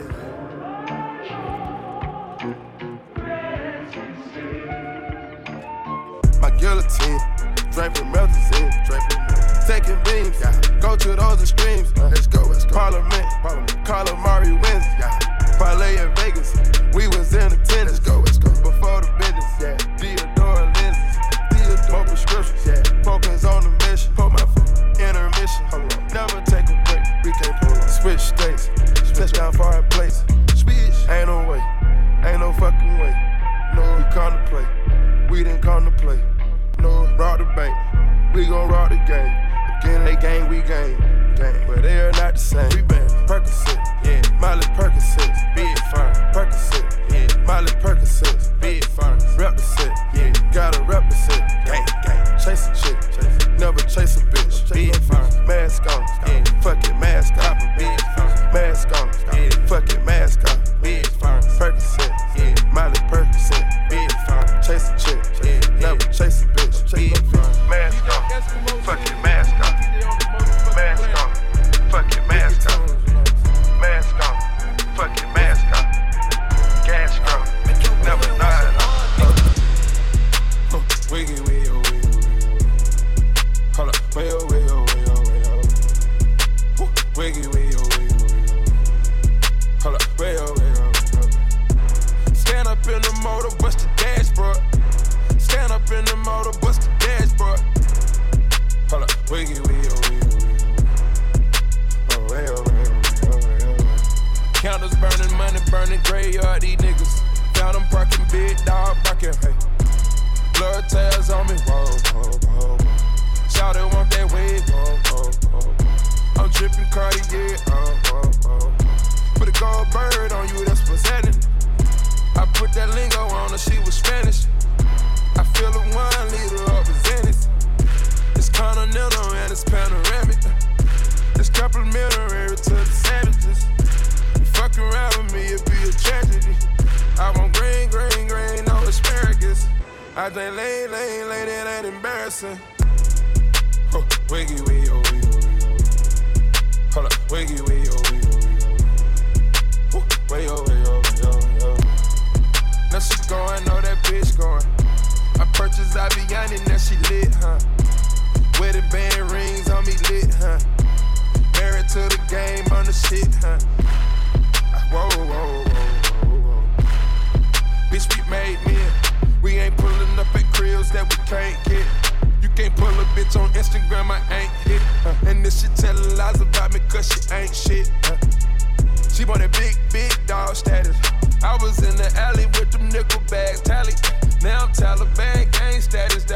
My guillotine, draping melazine, taking beams, go to those extremes. Let's go. Parliament, Calamari wins, parlay in Vegas, we was in attendance. Let's go. Before the business, Theodore lenses, more prescriptions, focus on the mission, put my foot, intermission, never take a break, we can't pull on. Switch states, touchdown foreign place, ain't no way, ain't no fucking way, no, we come to play, we didn't come to play, no, rob the bank, we gon' rob the game, again they gang, we gang, but they are not the same. We been Percocet, Miley Percocet, big firm, Percocet, Miley Percocet, big firm, rep the set, gotta rep the set, chase a chick, never chase a bitch, big firm, mask on, fuck it, mask on, mask on, fuck it, mask on, big firm, Percocet, Miley Percocet, big firm, chase a chick, never chase a bitch, mask on, fuck it, mask on, mask on, fuck it, mask on, mask on, fuck it, mask on, gas girl, never died. Wiggy, wiggy, wiggy, hold up, way oh, way oh, way oh, way oh. Wiggy, wiggy, wiggy, hold up, way oh, way oh. Stand up in the motor, bust the dashboard. Stand up in the motor, bust the dashboard. Hold up, wiggy, wiggy, wiggy, oh, way oh, way oh, way oh. Candles burning, money burning, graveyard, these niggas. Found them parking, big dog barking, hey. Blood tails on me, whoa, whoa, whoa. Shout it, want that wave, whoa, whoa, whoa. I'm dripping Cartier, oh, oh, oh. Put a gold bird on you, that's presenting. I put that lingo on her, she was Spanish. I feel a 1 liter of Zenith. It's continental and it's panoramic. It's complimentary to the savages. You fuck around with me, it'd be a tragedy. I want green, green, green, no asparagus. I think lane, lane, lane, it ain't embarrassing. Oh, wiggy, wiggy, oh, wiggy, oh, hold up, wiggy, wiggy, oh, wiggy, oh, way, oh, way, oh, way, oh, oh. Now she going, know that bitch going. I purchased Aviani, now she lit, huh? Wedding band rings on me lit, huh? Married to the game on the shit, huh? Whoa, whoa, whoa, whoa, whoa. Bitch, we made men. We ain't pulling up at cribs that we can't get. You can't pull a bitch on Instagram, I ain't hit. And this shit telling lies about me cause she ain't shit. She want a big, big dog status. I was in the alley with them nickel bags tally. Now I'm Taliban gang status.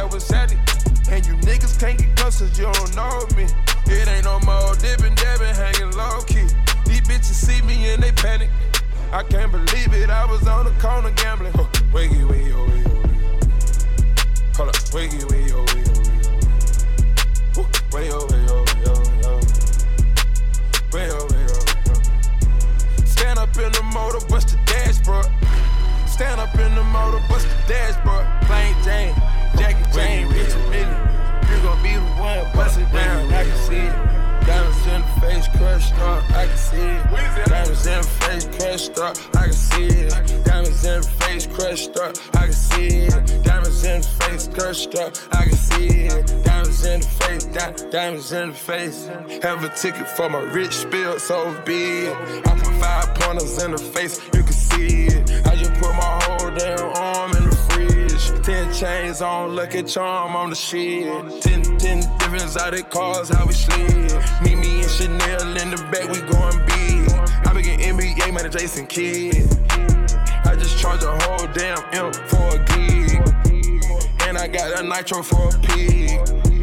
I can't believe it, I was on the corner gambling. Wiggy, wiggy, oh, wiggy, oh, wiggy. Hold up, wiggy, wiggy, oh, wiggy, oh, wiggy. Way, oh, way, oh, way, oh, oh. Way, oh, way, oh, oh. Stand up in the motor, bust the dashboard. Stand up in the motor, bust the dashboard. Plain Jane, Jackie Jane, bitch a million. You gon' be the one, bust it down, I can see it. Diamonds in the face, crushed up, I can see it. Diamonds in the face, crushed up, I can see it. Diamonds in the face, crushed up, I can see it. Diamonds in the face, crushed up, I can see it. Diamonds in the face, diamonds in the face. Have a ticket for my rich spill, so big. I put 5 pointers in the face, you can see it. I just put my whole damn arm in the fridge. 10 chains on, Lucky Charm on the shit. 10 different exotic cars, how we slid. Meet me and Chanel in the back, we going big. I begin NBA, man, Jason Kidd. I just charge a whole damn M for a gig. And I got a nitro for a pig.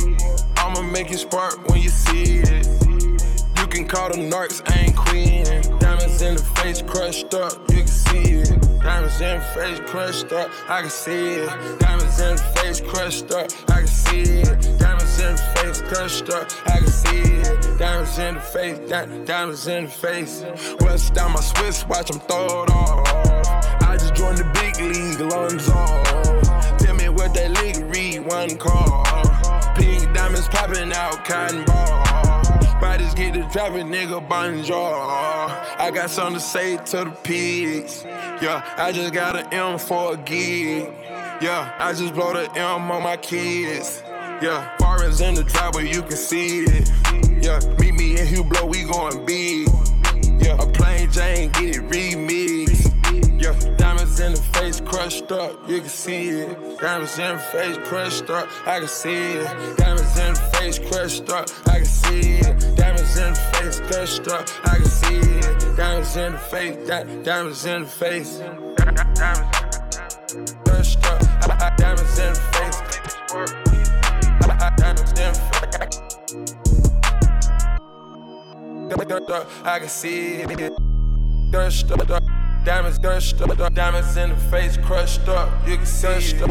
I'ma make it spark when you see it. You can call them narcs, I ain't queen. Diamonds in the face, crushed up, you can see it. Diamonds in the face, crushed up, I can see it. Diamonds in the face, crushed up, I can see it. Diamonds in the face, crushed up, I can see it. Diamonds in the face, diamonds in the face. West down my Swiss, watch them throw it off. I just joined the big league, lungs off. Tell me what that league read, one call. Pink diamonds popping out, cotton ball. Bodies get to dropping, nigga, bonjour. I got something to say to the pigs. Yeah, I just got an M for a gig. Yeah, I just blow the M on my kids. Yeah, foreigns in the driveway, you can see it. Yeah, meet me in Hublot, we going big. Yeah, a plain Jane, get it remixed. Yeah, diamonds in the face, crushed up, you can see it. Diamonds in the face, crushed up, I can see it. Diamonds in the face, crushed up, I can see it. Diamonds in the face, crushed up, I can see it. Diamonds in the face, diamonds in the face. Diamonds crushed up, diamonds in the face. Diamonds in the face. I can see it. Crushed up. Diamonds crushed up, diamonds in the face, crushed up, you can see it.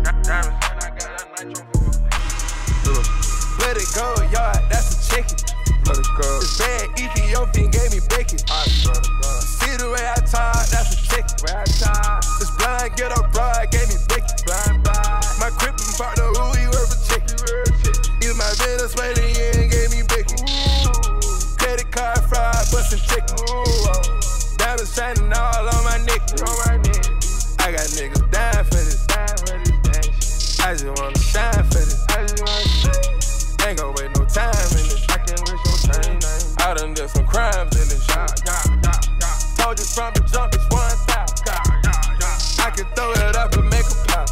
Let it go, y'all, that's a chicken. Let it go. This bad Ethiopian gave me bacon. See the way I talk, that's a chicken. This blind ghetto broad gave me bacon. My crippin' partner, who he worth a chicken. Either my Venezuelan gave me bacon. Credit card fraud, bustin' chicken. Diamonds shining all on my neck. I got niggas dying for this. I just wanna shine for this. Ain't gon' wait no time in this. I can't waste no time. I done did some crimes in this shit. Told you from the jump, it's one time. I can throw it up and make a pop.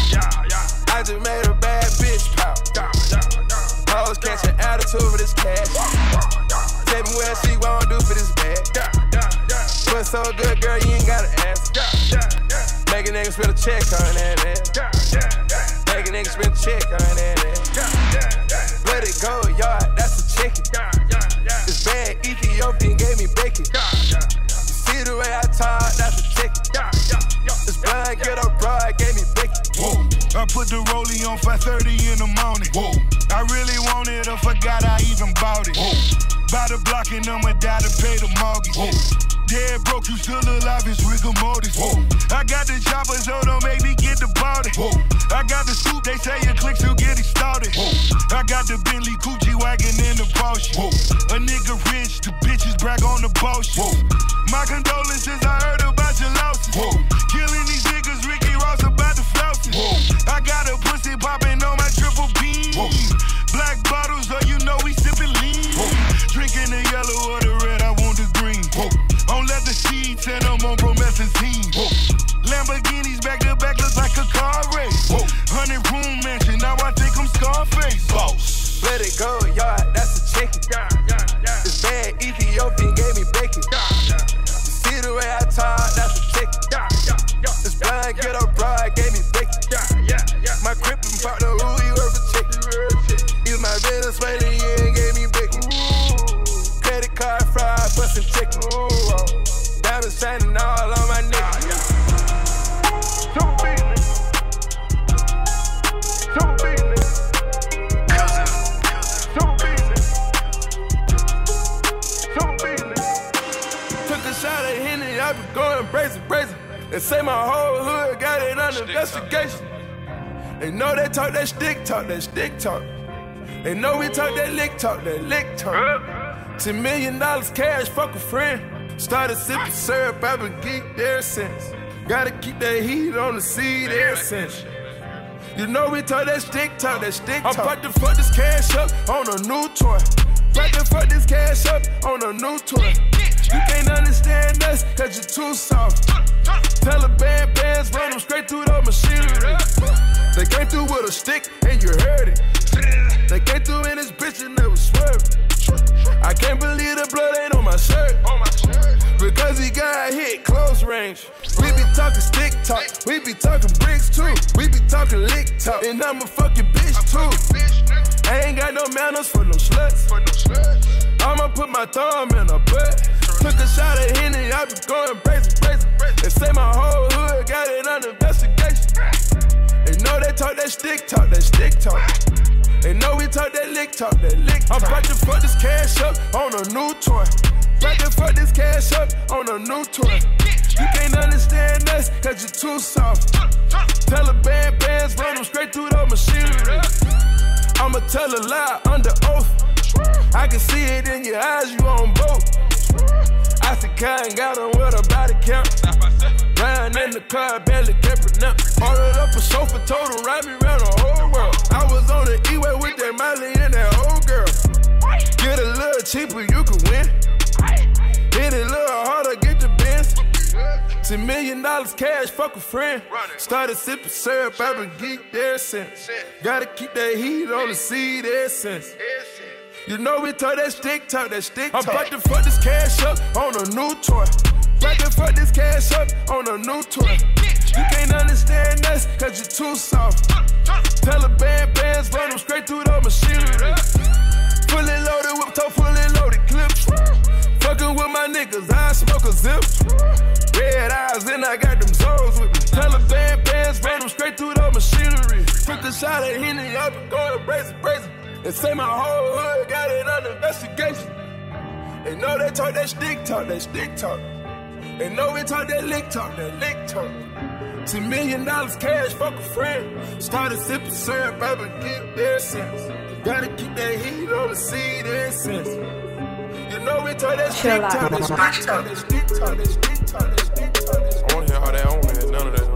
I just made a bad bitch pop. Hoes catching attitude for this cash. Tell me what she wanna do for this bag. But so good, girl, you ain't gotta ask. Make a nigga spend a check on that ass. Make a nigga spend a check on that ass. Let it go, y'all, that's a chicken. This bad Ethiopian gave me bacon. See the way I talk, that's a chicken. This blind ghetto broad gave me bacon.
Whoa. I put the rollie on 5:30 in the morning. Whoa. I really want it, I forgot I even bought it. Whoa. By the block and I'ma die to pay the mortgage. Whoa. Dead broke, you still alive, it's rigor mortis. Whoa. I got the chopper, so don't make me get the body. Whoa. I got the scoop, they say your clicks will get it started. Whoa. I got the Bentley Coochie wagon in the Porsche. Whoa. A nigga rich, the bitches brag on the bullshit. Whoa. My condolences, I heard about your losses. Whoa. Killing these niggas, Ricky Ross about the flouses. I got a pussy popping on my triple beam. Whoa. Black bottles, so you know we sipping lean. Whoa. Drinking the yellow or the red, I want the green. Whoa. On leather seats and I'm on promethazine. Lamborghinis back to back look like a car race. 100-room mansion, now I think I'm Scarface. Boss.
Let it go, y'all, that's a chicken. This bad Ethiopian gave me bacon. See the way I talk, that's a chicken. This blind ghetto broad gave me bacon. My crippin' partner, who he worth a chicken. Either my Venezuelan gave me bacon. Credit card fraud, bustin' chicken. Diamonds shining all investigation. They know they talk that stick talk, that stick talk. They know we talk that lick talk, that lick talk. $10 million cash, fuck a friend. Started sipping syrup, I've been geeked ever since. Gotta keep that heat on the seed ever since. You know we talk that stick talk, that stick talk. I'm about to fuck this cash up on a new toy. About to fuck this cash up on a new toy. You can't understand us, cause you're too soft. Taliban bands run them straight through the machinery. They came through with a stick and you heard it. They came through in this bitch and they was swerving. I can't believe the blood ain't on my shirt. Because he got hit close range. We be talking stick talk, we be talking bricks too. We be talking lick talk, and I'm a fucking bitch too. I ain't got no manners for no sluts. I'ma put my thumb in her butt. Took a shot at Henny, I be going crazy. They say my whole hood got it under investigation. They know they talk that stick talk, that stick talk. They know we talk that lick talk, that lick talk. I'm about to fuck this cash up on a new toy. About to fuck this cash up on a new toy. You can't understand us, cause you're too soft. Taliban bands run them straight through the machinery. I'ma tell a lie under oath. I can see it in your eyes, you on both. I said Kyle got on with a body count. Riding in the car, barely kept up. Ordered up a chauffeur, told him ride me around the whole world. I was on the E-way with that Miley and that old girl. Get a little cheaper, you can win. Hit it a little harder, get the Benz. $10 million cash, fuck a friend. Started sipping syrup, I've been geeked ever since. Gotta keep that heat on the seed ever since. You know we talk that stick talk, that stick talk. I'm about to fuck this cash up on a new toy. About to fuck this cash up on a new toy. You can't understand us, cause you're too soft. Taliban bands run them straight through the machinery. Fully loaded whip top, fully loaded clips. Fucking with my niggas, I smoke a zip. Red eyes, and I got them Zoes with me. Taliban bands run them straight through the machinery. Took a shot at Henny, I been going crazy. They say my whole hood got it under investigation. They know they talk that stick talk, that stick talk. They know we talk that lick talk, that lick talk. $10 million cash, fuck a friend. Started sipping syrup, I've been geeked ever since. Gotta keep that heat on the seed ever since. You know we talk that stick talk, that stick talk, that stick talk, that stick talk, that stick talk.
I wanna hear all that, I wanna hear none of that.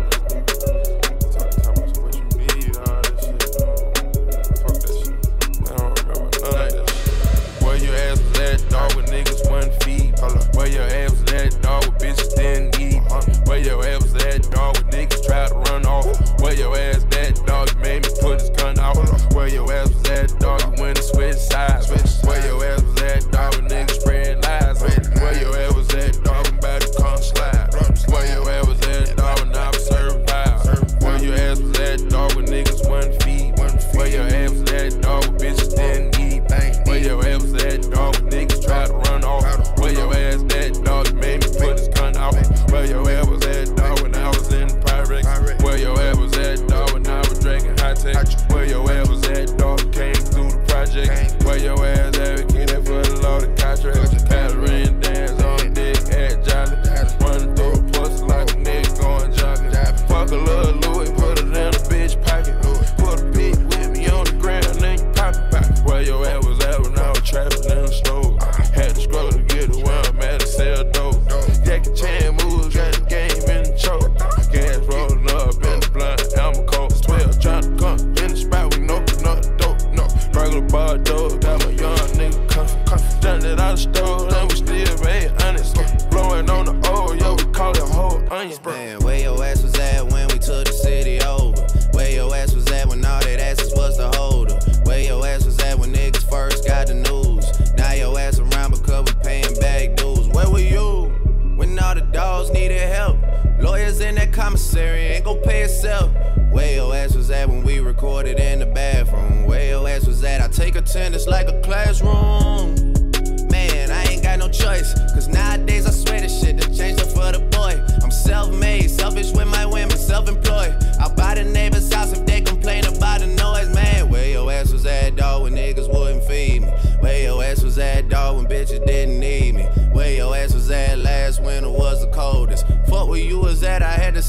Dog with niggas one feet. Where your ass was at, dog with bitches didn't eat. Where your ass was at, dog with niggas tried to run off. Where your ass at, dog, you made me put his gun out. Where your ass was at, dog, you went and switched sides. Where your ass was at, dog, with niggas spread lies. Where your ass was at, dog, I'm about to come slide. Where your ass was at, dog, and I was survived. Where your ass was at, dog, with niggas one feet. Where your ass was at, dog, with bitches didn't eat. Where your ass was at, dog, with niggas tried to run off. Where your ass at, dog, you made me put his gun out. Where your ass was at, dog, when I was in the Pyrex. Where your ass was at, dog, when I was drinking high tech. Where your ass was at, dog, came through the project. Where your ass at, get that for the loaded contract. Catherine dance on dick at Jolly. Running through a pussy like a nigga going jogging. Fuck a little Louis, put it in a bitch pocket. Put a bitch with me on the ground, then you pop it back. Where your ass was at when I was trapping in the store. Had to scroll to get it where I'm at to sell dope. Jackie Chan moves, got the game in the choke. Gas rolling up in the blunt, I'm a cold 12. Tryna come in the spot with no dope, no. Regular bar dope, got my young nigga come. Done it out the stove, and we still made honest. Blowing on the old, yo, we call it whole onion.
Man, where your ass was at when we took the city over? Where your ass was at when all that asses was the holder? Where your ass was at when niggas first got the news? Now your ass around because we paying back dues. Where were you when all the dogs needed help? Lawyers in that commissary ain't gon' pay itself. Where your ass was at when we recorded in the bathroom? Where your ass was at? I take attendance like a classroom. Man, I ain't got no choice, cause nowadays I swear this shit done changed up for the boy. I'm self-made, selfish with my women, self-employed. I'll buy the neighbor's house if they complain about the noise, man. Where your ass was at, dog, when niggas wouldn't feed me? Where your ass was at, dog, when bitches didn't need me? Where your ass was at last winter was the coldest? Fuck where you was at, I had to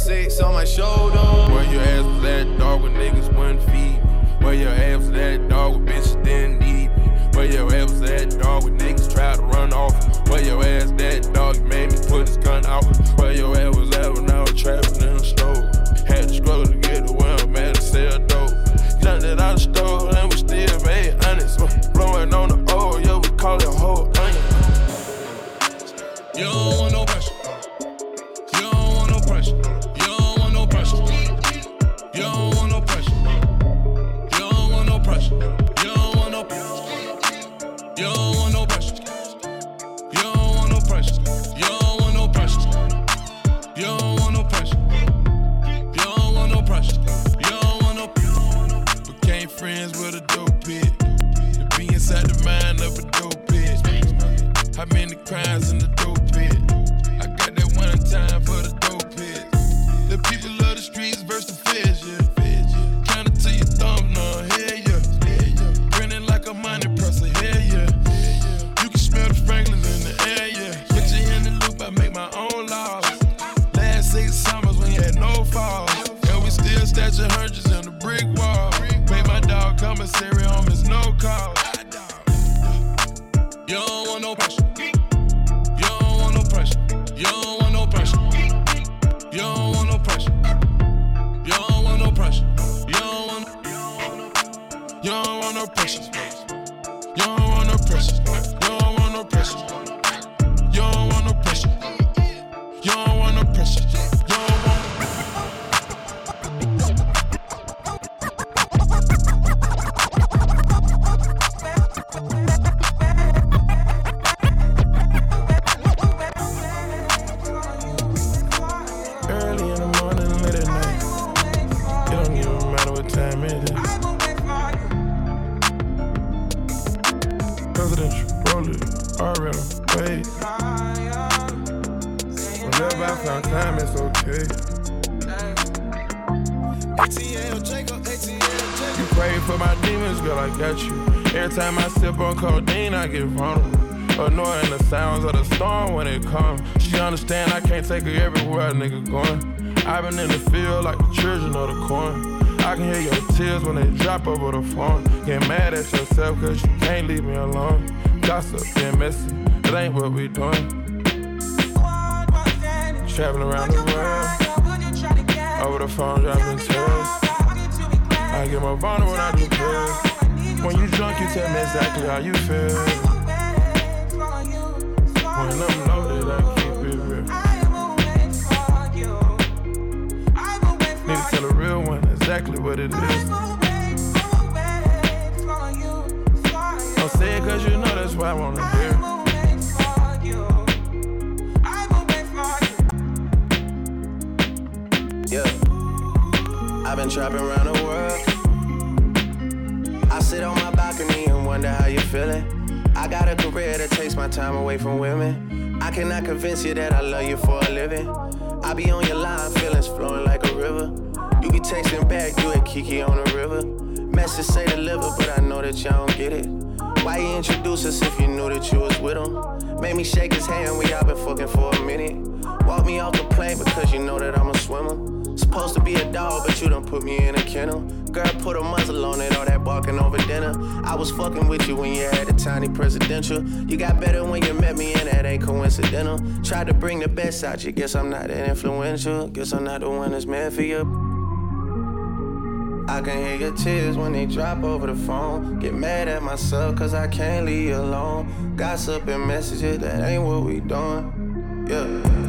6 on my shoulder.
Where your ass was that dog when niggas wouldn't feed me. Where your ass was that dog when bitches didn't need me. Where your ass was that dog when niggas tried to run off. Where your ass that dog made me put his gun out. Where your ass was at when I was trapping in the store. Had to struggle to get to where I'm at to sell dope. Jumped it out the store and we still made honest. Blowing on the old, yeah, we call it whole onion.
You don't want no pressure. You don't want no pressure. You don't want no pressure. You don't want no pressure. You don't want no pressure. You don't want no pressure. You don't want no pressure. You don't want no pressure. You don't want no pressure. You don't want no pressure. You don't want no pressure. You don't want no pressure.
Became friends with a dope pit. To be inside the mind of a dope pit. How many crimes in the dope pit? I got that one time for the dope pit. The people of the streets versus the feds, yeah. Counting to your thumb, no, hell yeah. Grinning like a money presser, hell yeah. You can smell the Franklins in the air, yeah. Put you in the loop, I make my own laws. Last 6 summers we had no falls. And we still stashing hundreds in the brick wall. Pay my dog commissary on his no call.
You don't want no pressure. You don't want no pressure. You don't want no pressure. You don't want no pressure. You don't want no pressure. You don't want
You don't want no pressure. You don't want no pressure. You don't want no pressure. You don't want no pressure. You don't want no pressure. You don't want early in the morning, late at night. It don't even matter what time it is. Presidential, roll it, RM, wait. Whenever I found time, it's okay. You pray for my demons, girl, I got you. Every time I sip on codeine, I get vulnerable. Annoying the sounds of the storm when it comes. She understand I can't take her everywhere a nigga going. I've been in the field like the children of the corn. I can hear your tears when they drop over the phone. Get mad at yourself cause you can't leave me alone. Gossip being messy, it ain't what we doing. Traveling around the world, over the phone dropping tears. I get more vulnerable when I do pills. When you drunk, you tell me exactly how you feel. When I'm loaded, I keep it real. Need to tell a real one exactly what it is. Don't say it cause you know that's what I wanna hear.
Yeah, I've been trapping around the world. I sit on my balcony and wonder how you're feeling. I got a career that takes my time away from women. I cannot convince you that I love you for a living. I be on your line, feelings flowing like a river. You be texting back, you at Kiki on the river. Message say deliver, but I know that y'all don't get it. Why you introduce us if you knew that you was with him? Made me shake his hand, we all been fucking for a minute. Walk me off the plane because you know that I'm a swimmer. Supposed to be a dog, but you done put me in a kennel. Girl, put a muzzle on it, all that barking over dinner. I was fucking with you when you had a tiny presidential. You got better when you met me, and that ain't coincidental. Tried to bring the best out you, guess I'm not that influential. Guess I'm not the one that's meant for you. I can hear your tears when they drop over the phone. Get mad at myself cause I can't leave you alone. Gossip and messages, that ain't what we doing. Yeah.